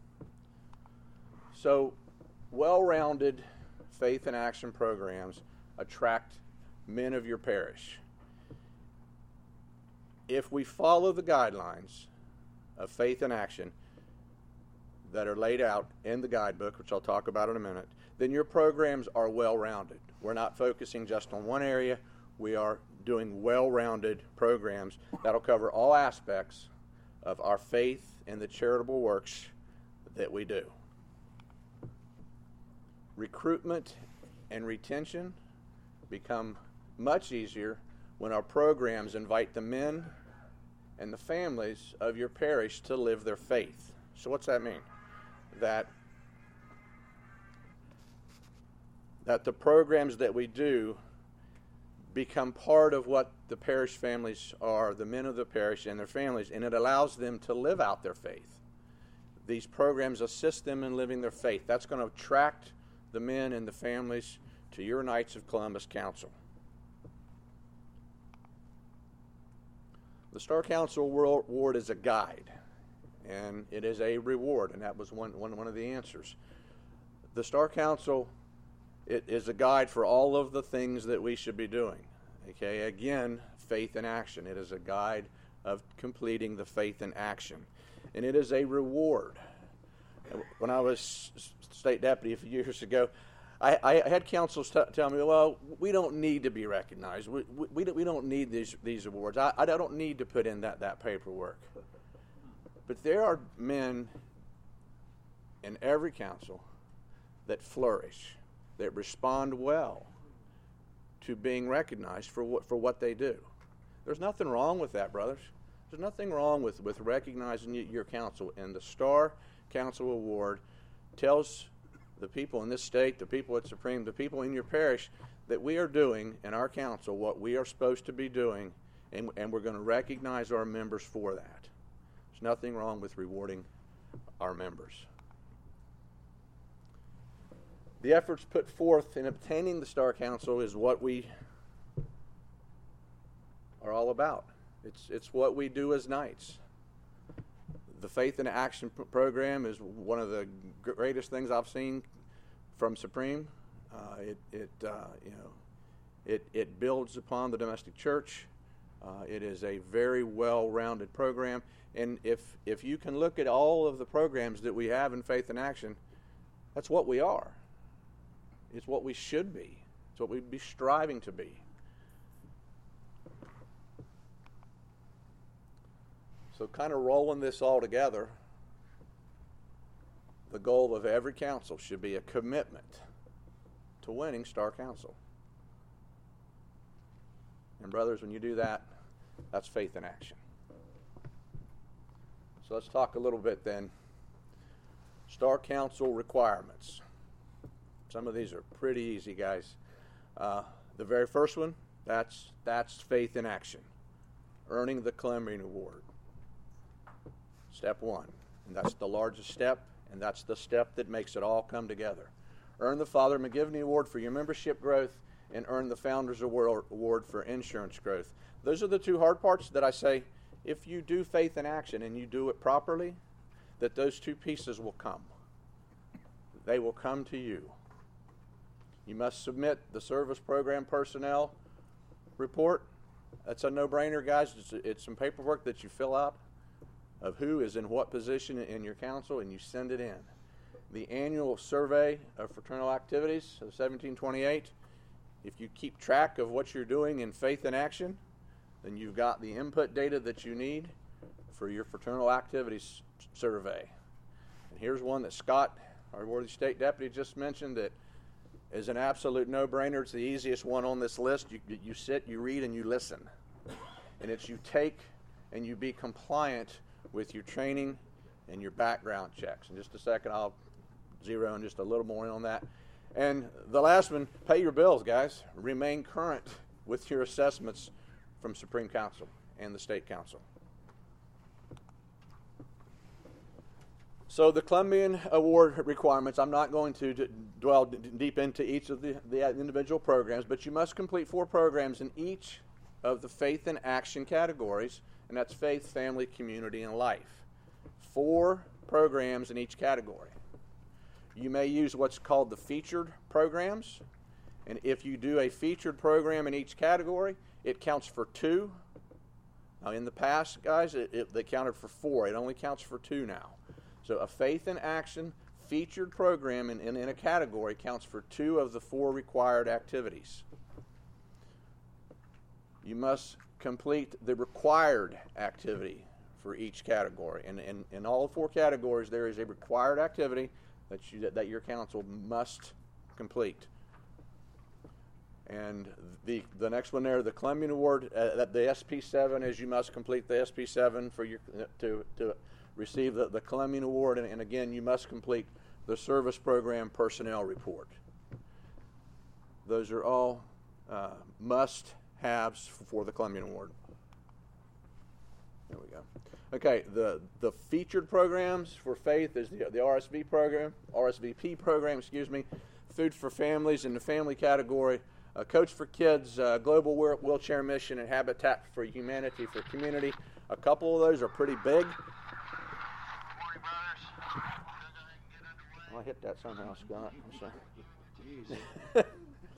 So, well-rounded faith and action programs attract men of your parish. If we follow the guidelines of faith and action that are laid out in the guidebook, which I'll talk about in a minute, then your programs are well-rounded. We're not focusing just on one area. We are doing well-rounded programs that'll cover all aspects of our faith and the charitable works that we do. Recruitment and retention become much easier when our programs invite the men and the families of your parish to live their faith. So what's that mean? That that the programs that we do become part of what the parish families are, the men of the parish and their families, and it allows them to live out their faith. These programs assist them in living their faith. That's going to attract the men and the families to your Knights of Columbus Council. The Star Council Award is a guide, and it is a reward, and that was one, one, one of the answers. The Star Council, it is a guide for all of the things that we should be doing. Okay, again, faith in action. It is a guide of completing the faith in action. And it is a reward. When I was state deputy a few years ago, I, I had councils t- tell me, well, we don't need to be recognized. We, we, we don't need these, these awards. I, I don't need to put in that, that paperwork. But there are men in every council that flourish, that respond well to being recognized for what, for what they do. There's nothing wrong with that, brothers. There's nothing wrong with, with recognizing y- your council, and the Star Council Award tells the people in this state, the people at Supreme, the people in your parish, that we are doing in our council what we are supposed to be doing, and, and we're going to recognize our members for that. There's nothing wrong with rewarding our members. The efforts put forth in obtaining the Star Council is what we are all about. It's, it's what we do as Knights. The Faith in Action p- program is one of the greatest things I've seen from Supreme. Uh, it, it uh, you know, it, it builds upon the domestic church. Uh, it is a very well-rounded program, and if if you can look at all of the programs that we have in Faith in Action, that's what we are. It's what we should be. It's what we'd be striving to be. So kind of rolling this all together, the goal of every council should be a commitment to winning Star Council. And brothers, when you do that, that's faith in action. So let's talk a little bit then. Star Council requirements. Some of these are pretty easy, guys. Uh, the very first one, that's that's faith in action. Earning the Columbian Award. Step one. And that's the largest step, and that's the step that makes it all come together. Earn the Father McGivney Award for your membership growth, and earn the Founders Award for insurance growth. Those are the two hard parts that I say, if you do faith in action and you do it properly, that those two pieces will come. They will come to you. You must submit the service program personnel report. That's a no-brainer, guys. It's, it's some paperwork that you fill out of who is in what position in your council, and you send it in. The annual survey of fraternal activities of seventeen twenty-eight, if you keep track of what you're doing in faith in action, then you've got the input data that you need for your fraternal activities survey. And here's one that Scott, our worthy state deputy, just mentioned that is an absolute no-brainer. It's the easiest one on this list. You, you sit, you read, and you listen. And it's you take and you be compliant with your training and your background checks. In just a second, I'll zero in just a little more on that. And the last one, pay your bills, guys. Remain current with your assessments from Supreme Council and the State Council. So the Columbian Award requirements, I'm not going to d- dwell d- deep into each of the, the individual programs, but you must complete four programs in each of the faith and action categories, and that's faith, family, community, and life. Four programs in each category. You may use what's called the featured programs, and if you do a featured program in each category, it counts for two. Now in the past, guys, it, it, they counted for four. It only counts for two now. So a faith in action featured program in, in, in a category counts for two of the four required activities. You must complete the required activity for each category. And in, in all four categories, there is a required activity that, you, that, that your council must complete. And the the next one there, the Columbian Award, uh, the S P seven is you must complete the S P seven for your to to receive the, the Columbian Award, and, and again, you must complete the service program personnel report. Those are all uh, must-haves for the Columbian Award. There we go. Okay, the the featured programs for faith is the the R S V program, R S V P program, excuse me, Food for Families in the family category. Uh, Coach for Kids, uh, Global Wheelchair Mission, and Habitat for Humanity for Community. A couple of those are pretty big. I hit that somehow, Scott. I'm sorry.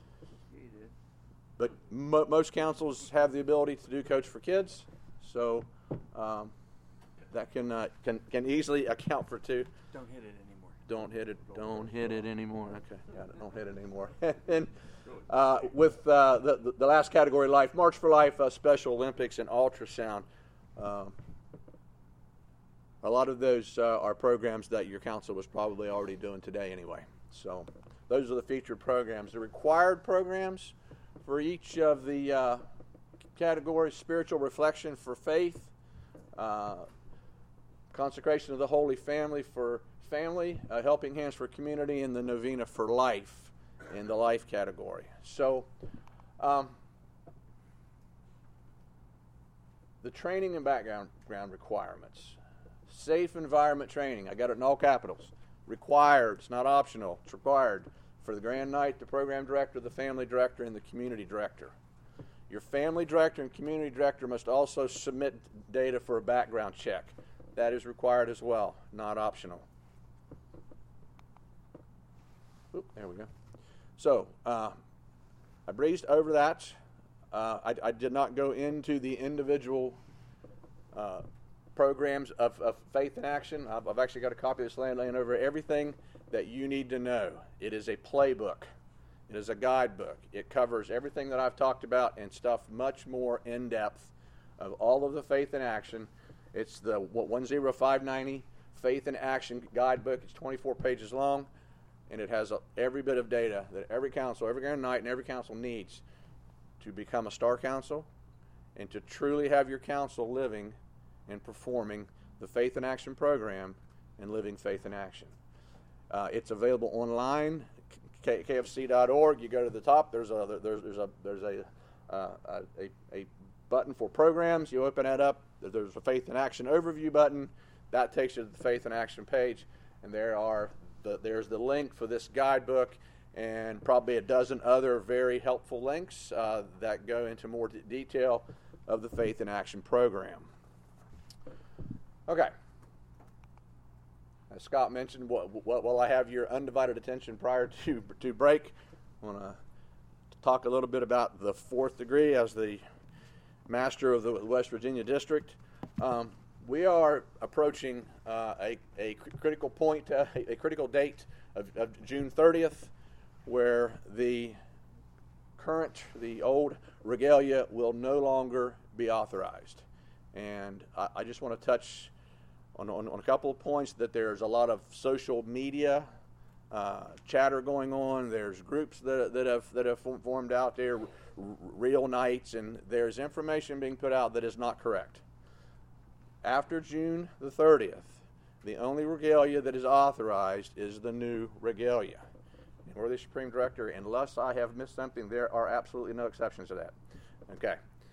But mo- most councils have the ability to do Coach for Kids, so um, that can uh, can can easily account for two. Don't hit it anymore. Don't hit it. Don't hit it anymore. Okay, got it. Don't hit it anymore. and uh, with uh, the, the the last category, Life March for Life, uh, Special Olympics, and ultrasound. Um, a lot of those uh, are programs that your council was probably already doing today anyway. So those are the featured programs. The required programs for each of the uh, categories: spiritual reflection for faith, uh, consecration of the Holy Family for family, uh, helping hands for community, and the novena for life in the life category. So um, the training and background ground requirements. Safe environment training, I got it in all capitals. Required, it's not optional, it's required for the Grand Knight, the program director, the family director, and the community director. Your family director and community director must also submit data for a background check. That is required as well, not optional. Oop, there we go. So, uh, I breezed over that. Uh, I, I did not go into the individual uh, programs of, of Faith in Action. I've, I've actually got a copy of this land laying over everything that you need to know. It is a playbook. It is a guidebook. It covers everything that I've talked about and stuff much more in depth of all of the Faith in Action. It's the one oh five ninety Faith in Action guidebook. It's twenty-four pages long, and it has a, every bit of data that every council, every Grand Knight, and every council needs to become a Star Council and to truly have your council living and performing the Faith in Action program and living Faith in Action. Uh, it's available online, K F C dot org. You go to the top. There's a there's there's a there's a uh, a, a button for programs. You open that up. There's a Faith in Action overview button. That takes you to the Faith in Action page, and there are the, there's the link for this guidebook and probably a dozen other very helpful links uh, that go into more d- detail of the Faith in Action program. Okay. As Scott mentioned, what, what, while I have your undivided attention prior to to break, I want to talk a little bit about the fourth degree as the master of the West Virginia District. Um, we are approaching uh, a, a critical point, uh, a critical date of, of June thirtieth, where the current, the old regalia will no longer be authorized. And I, I just want to touch On, on, on a couple of points that there's a lot of social media uh, chatter going on. There's groups that, that have that have formed out there, r- real knights, and there's information being put out that is not correct. After June the thirtieth, the only regalia that is authorized is the new regalia. And we're the Supreme Director, unless I have missed something, there are absolutely no exceptions to that. Okay.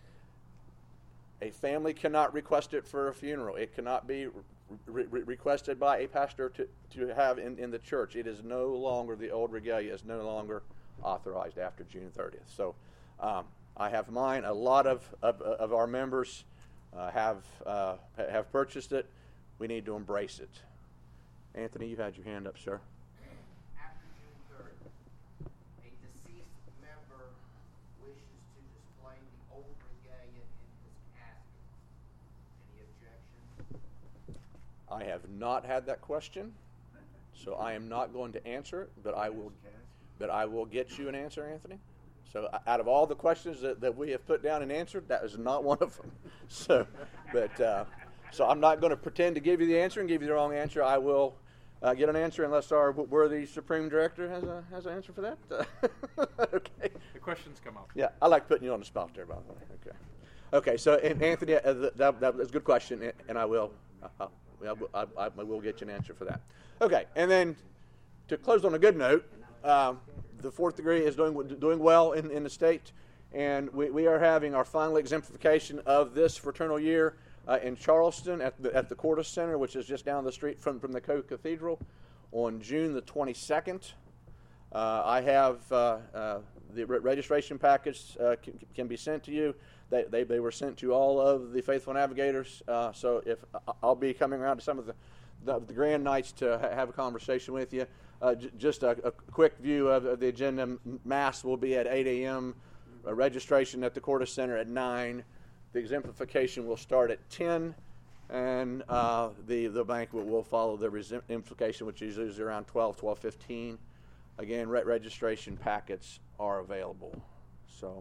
A family cannot request it for a funeral. It cannot be re- re- requested by a pastor to, to have in, in the church. It is no longer, the old regalia is no longer authorized after June thirtieth. So um, I have mine. A lot of, of, of our members uh, have, uh, have purchased it. We need to embrace it. Anthony, you had your hand up, sir. After June thirtieth, a deceased member wishes to display the old regalia in his casket. Any objections? I have not had that question, so I am not going to answer it, but I will but I will get you an answer, Anthony. So out of all the questions that, that we have put down and answered, that is not one of them. So, but uh, so I'm not going to pretend to give you the answer and give you the wrong answer. I will uh, get an answer unless our worthy Supreme Director has a has an answer for that. Okay. The questions come up. Yeah, I like putting you on the spot there, by the way. Okay. Okay. So and Anthony, uh, that, that was a good question, and I will. Uh, I, I, I will get you an answer for that. Okay, and then to close on a good note, um, the fourth degree is doing doing well in, in the state, and we, we are having our final exemplification of this fraternal year uh, in Charleston at the at the Cordes Center, which is just down the street from, from the Co-Cathedral, on June the twenty-second. Uh, I have uh, uh, the re- registration packets uh, can, can be sent to you. They, they they were sent to all of the Faithful Navigators. Uh, so if I'll be coming around to some of the the, the Grand Knights to ha- have a conversation with you. Uh, j- just a, a quick view of, of the agenda. Mass will be at eight a.m. Uh, registration at the Cordes Center at nine. The exemplification will start at ten, and uh, the the banquet will follow the exemplification, which is usually around twelve, twelve fifteen. Again, re- registration packets are available. So.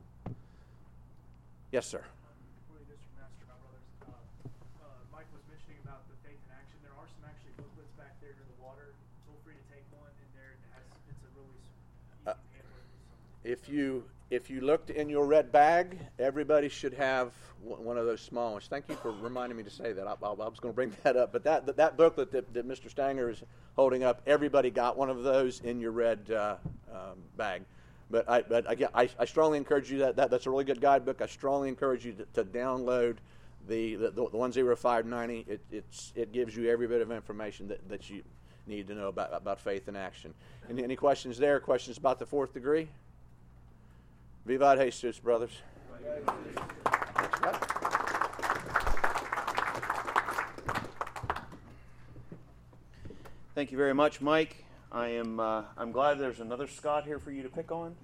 Yes, sir. Willie District Master, my brothers. Uh, uh, Mike was mentioning about the Faith in Action. There are some actually booklets back there near the water. Feel free to take one in there. It has, it's a really easy Uh, if you if you looked in your red bag, everybody should have one one of those small ones. Thank you for reminding me to say that. I, I, I was going to bring that up. But that that, that booklet that, that Mister Stanger is holding up, everybody got one of those in your red uh, um, bag. But I, but again, I, I strongly encourage you that, that that's a really good guidebook. I strongly encourage you to, to download the the, the one oh five ninety. It it's it gives you every bit of information that, that you need to know about about faith in action. Any any questions there? Questions about the fourth degree? Vivat Jesus, brothers. Thank you very much, Mike. I am uh, I'm glad there's another Scott here for you to pick on.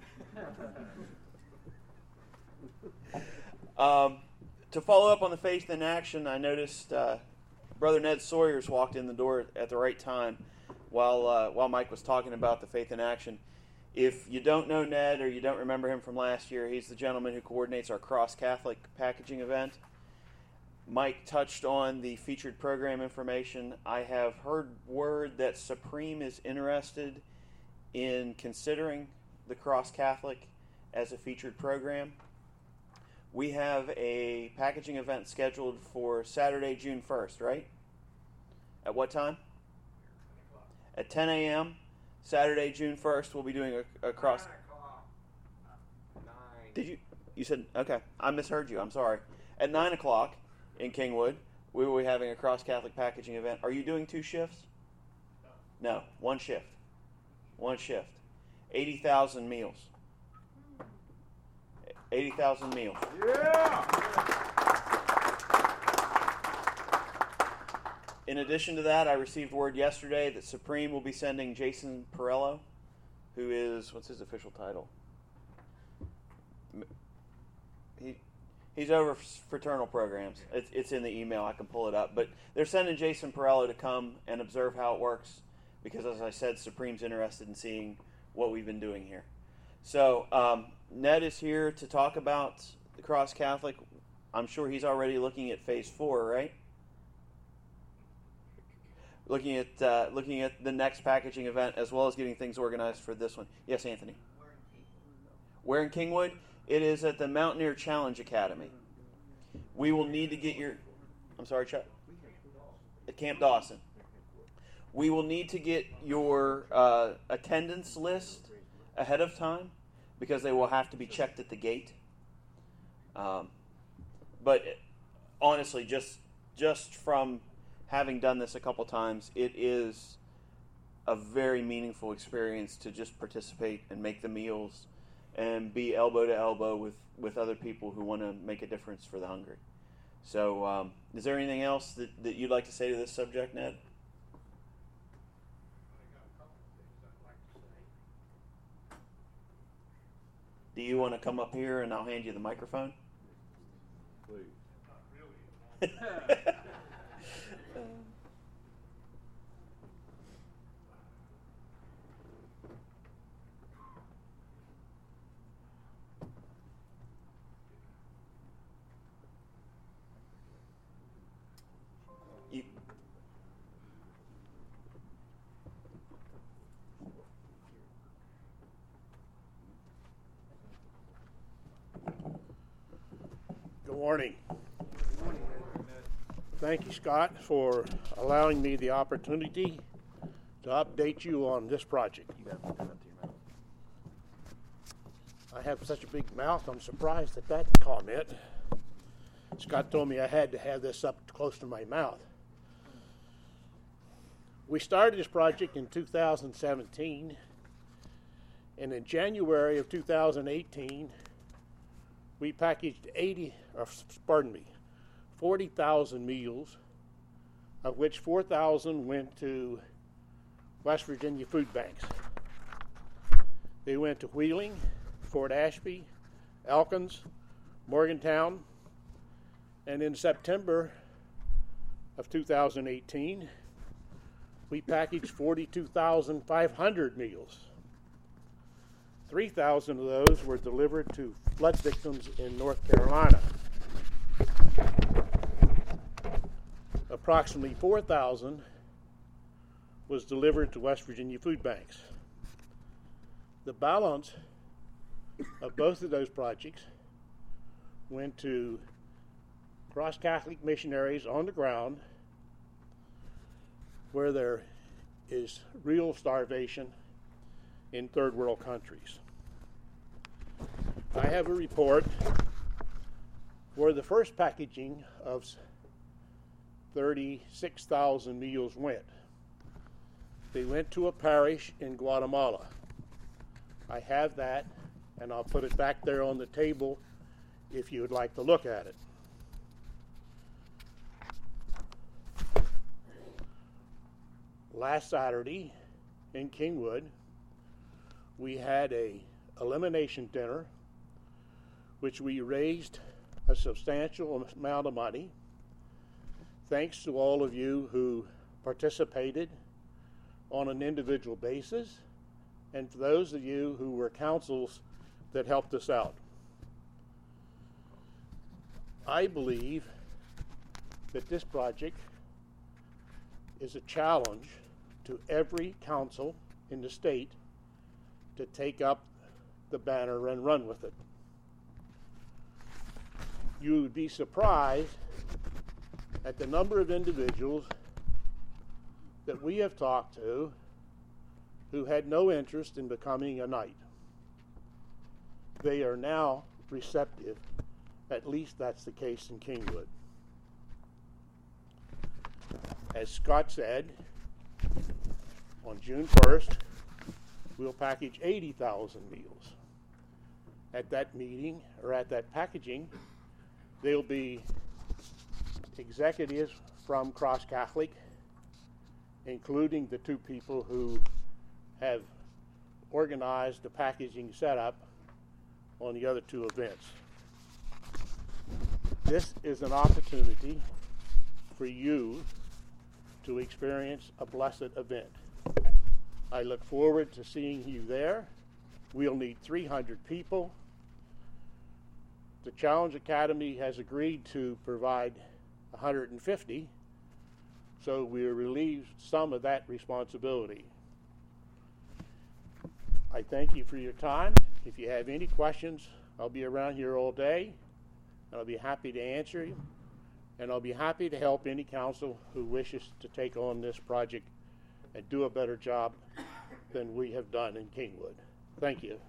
um, to follow up on the faith in action, I noticed uh, Brother Ned Sawyers walked in the door at the right time while uh, while Mike was talking about the faith in action. If you don't know Ned or you don't remember him from last year, he's the gentleman who coordinates our Cross Catholic packaging event. Mike touched on the featured program information. I have heard word that Supreme is interested in considering the Cross Catholic as a featured program. We have a packaging event scheduled for Saturday, June first, right? At what time? At ten a.m. Saturday, June first, we'll be doing a, a cross. Did you? You said, okay, I misheard you. I'm sorry. At nine o'clock in Kingwood, we will be having a Cross Catholic packaging event. Are you doing two shifts? No. No, one shift. One shift. eighty thousand meals. eighty thousand meals. Yeah! In addition to that, I received word yesterday that Supreme will be sending Jason Perello, who is, what's his official title? He He's over fraternal programs. It's, it's in the email. I can pull it up. But they're sending Jason Perello to come and observe how it works because, as I said, Supreme's interested in seeing what we've been doing here. So um, Ned is here to talk about the Cross Catholic. I'm sure he's already looking at phase four, right? Looking at uh, looking at the next packaging event as well as getting things organized for this one. Yes, Anthony. Where in Kingwood? It is at the Mountaineer Challenge Academy. We will need to get your... I'm sorry, Chuck? At Camp Dawson. We will need to get your uh, attendance list ahead of time because they will have to be checked at the gate. Um, but honestly, just just from having done this a couple times, it is a very meaningful experience to just participate and make the meals and be elbow to elbow with, with other people who want to make a difference for the hungry. So um, is there anything else that, that you'd like to say to this subject, Ned? Do you want to come up here and I'll hand you the microphone? Please. Not really. You, Good morning. Thank you, Scott, for allowing me the opportunity to update you on this project. I have such a big mouth, I'm surprised at that comment. Scott told me I had to have this up close to my mouth. We started this project in two thousand seventeen, and in January of two thousand eighteen, we packaged eighty, or pardon me, forty thousand meals, of which four thousand went to West Virginia food banks. They went to Wheeling, Fort Ashby, Elkins, Morgantown, and in September of two thousand eighteen, we packaged forty-two thousand five hundred meals. three thousand of those were delivered to flood victims in North Carolina. Approximately four thousand was delivered to West Virginia food banks. The balance of both of those projects went to Cross Catholic missionaries on the ground where there is real starvation in third world countries. I have a report where the first packaging of thirty-six thousand meals went. They went to a parish in Guatemala. I have that, and I'll put it back there on the table if you would like to look at it. Last Saturday in Kingwood, we had a elimination dinner, which we raised a substantial amount of money. Thanks to all of you who participated on an individual basis, and for those of you who were councils that helped us out. I believe that this project is a challenge to every council in the state to take up the banner and run with it. You would be surprised at the number of individuals that we have talked to who had no interest in becoming a knight. They are now receptive. At least that's the case in Kingwood. As Scott said, on June first, we'll package eighty thousand meals. At that meeting, or at that packaging, there'll be executives from Cross Catholic, including the two people who have organized the packaging setup on the other two events. This is an opportunity for you to experience a blessed event. I look forward to seeing you there. We'll need three hundred people. The Challenge Academy has agreed to provide one hundred fifty, so we're relieved some of that responsibility. I thank you for your time. If you have any questions, I'll be around here all day, and I'll be happy to answer you, and I'll be happy to help any council who wishes to take on this project and do a better job than we have done in Kingwood. Thank you.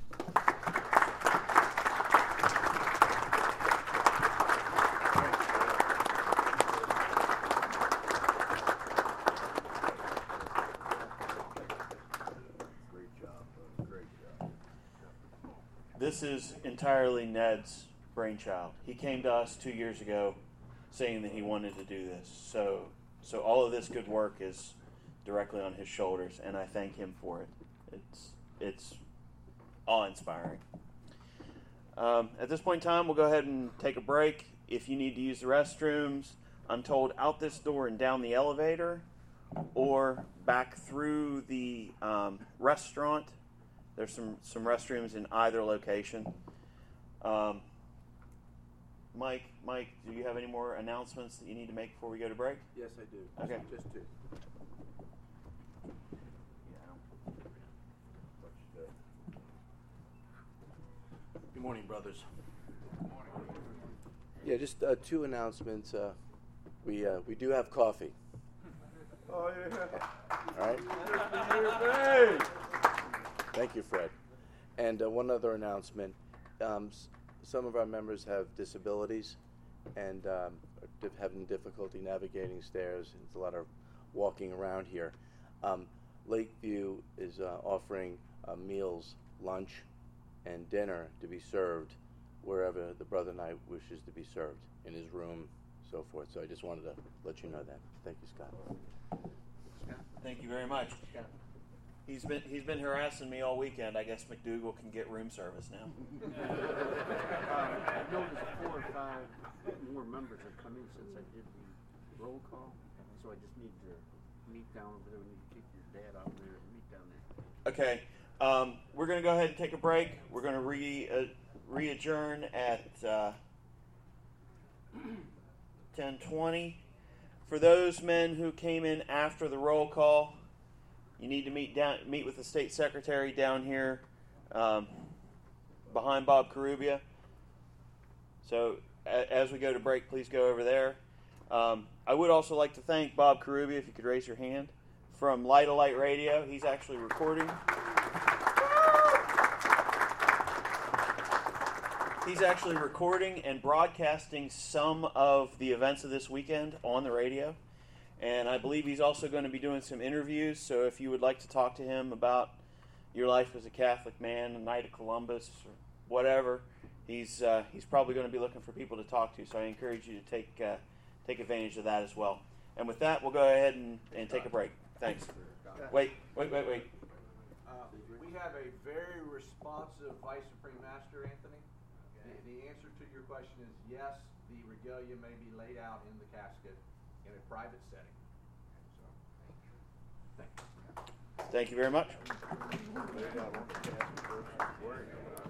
This is entirely Ned's brainchild. He came to us two years ago saying that he wanted to do this. So, so all of this good work is directly on his shoulders, and I thank him for it. It's it's awe-inspiring. Um, at this point in time, we'll go ahead and take a break. If you need to use the restrooms, I'm told out this door and down the elevator, or back through the um, restaurant. There's some, some restrooms in either location. Um, Mike, Mike, do you have any more announcements that you need to make before we go to break? Yes, I do. Okay. Just two. Good morning, brothers. Good morning. Yeah, just uh, two announcements. Uh, we uh, we do have coffee. Oh, yeah. All right. Thank you, Fred. And uh, one other announcement. Um, s- some of our members have disabilities and um, are dif- having difficulty navigating stairs. There's a lot of walking around here. Um, Lakeview is uh, offering uh, meals, lunch, and dinner to be served wherever the brother knight wishes to be served, in his room, so forth. So I just wanted to let you know that. Thank you, Scott. Thank you very much. He's been he's been harassing me all weekend. I guess McDougal can get room service now. I've noticed four or five more members have come in since I did the roll call, so I just need to meet down over there. We need to kick your dad out there and meet down there. Okay, um, we're going to go ahead and take a break. We're going to re uh, re-adjourn at uh, ten twenty. For those men who came in after the roll call, you need to meet down meet with the state secretary down here. Um, behind Bob Carubia. So a- as we go to break, please go over there. Um, I would also like to thank Bob Carubia, if you could raise your hand, from Light O Light Radio. He's actually recording. He's actually recording and broadcasting some of the events of this weekend on the radio. And I believe he's also going to be doing some interviews. So if you would like to talk to him about your life as a Catholic man, the night of Columbus, or whatever, he's uh, he's probably going to be looking for people to talk to. So I encourage you to take uh, take advantage of that as well. And with that, we'll go ahead and, and take a break. Thanks. Wait, wait, wait, wait. Uh, we have a very responsive Vice Supreme Master, Anthony. The, the answer to your question is yes, the regalia may be laid out in the casket in a private setting. So, thank you. Thank you very much.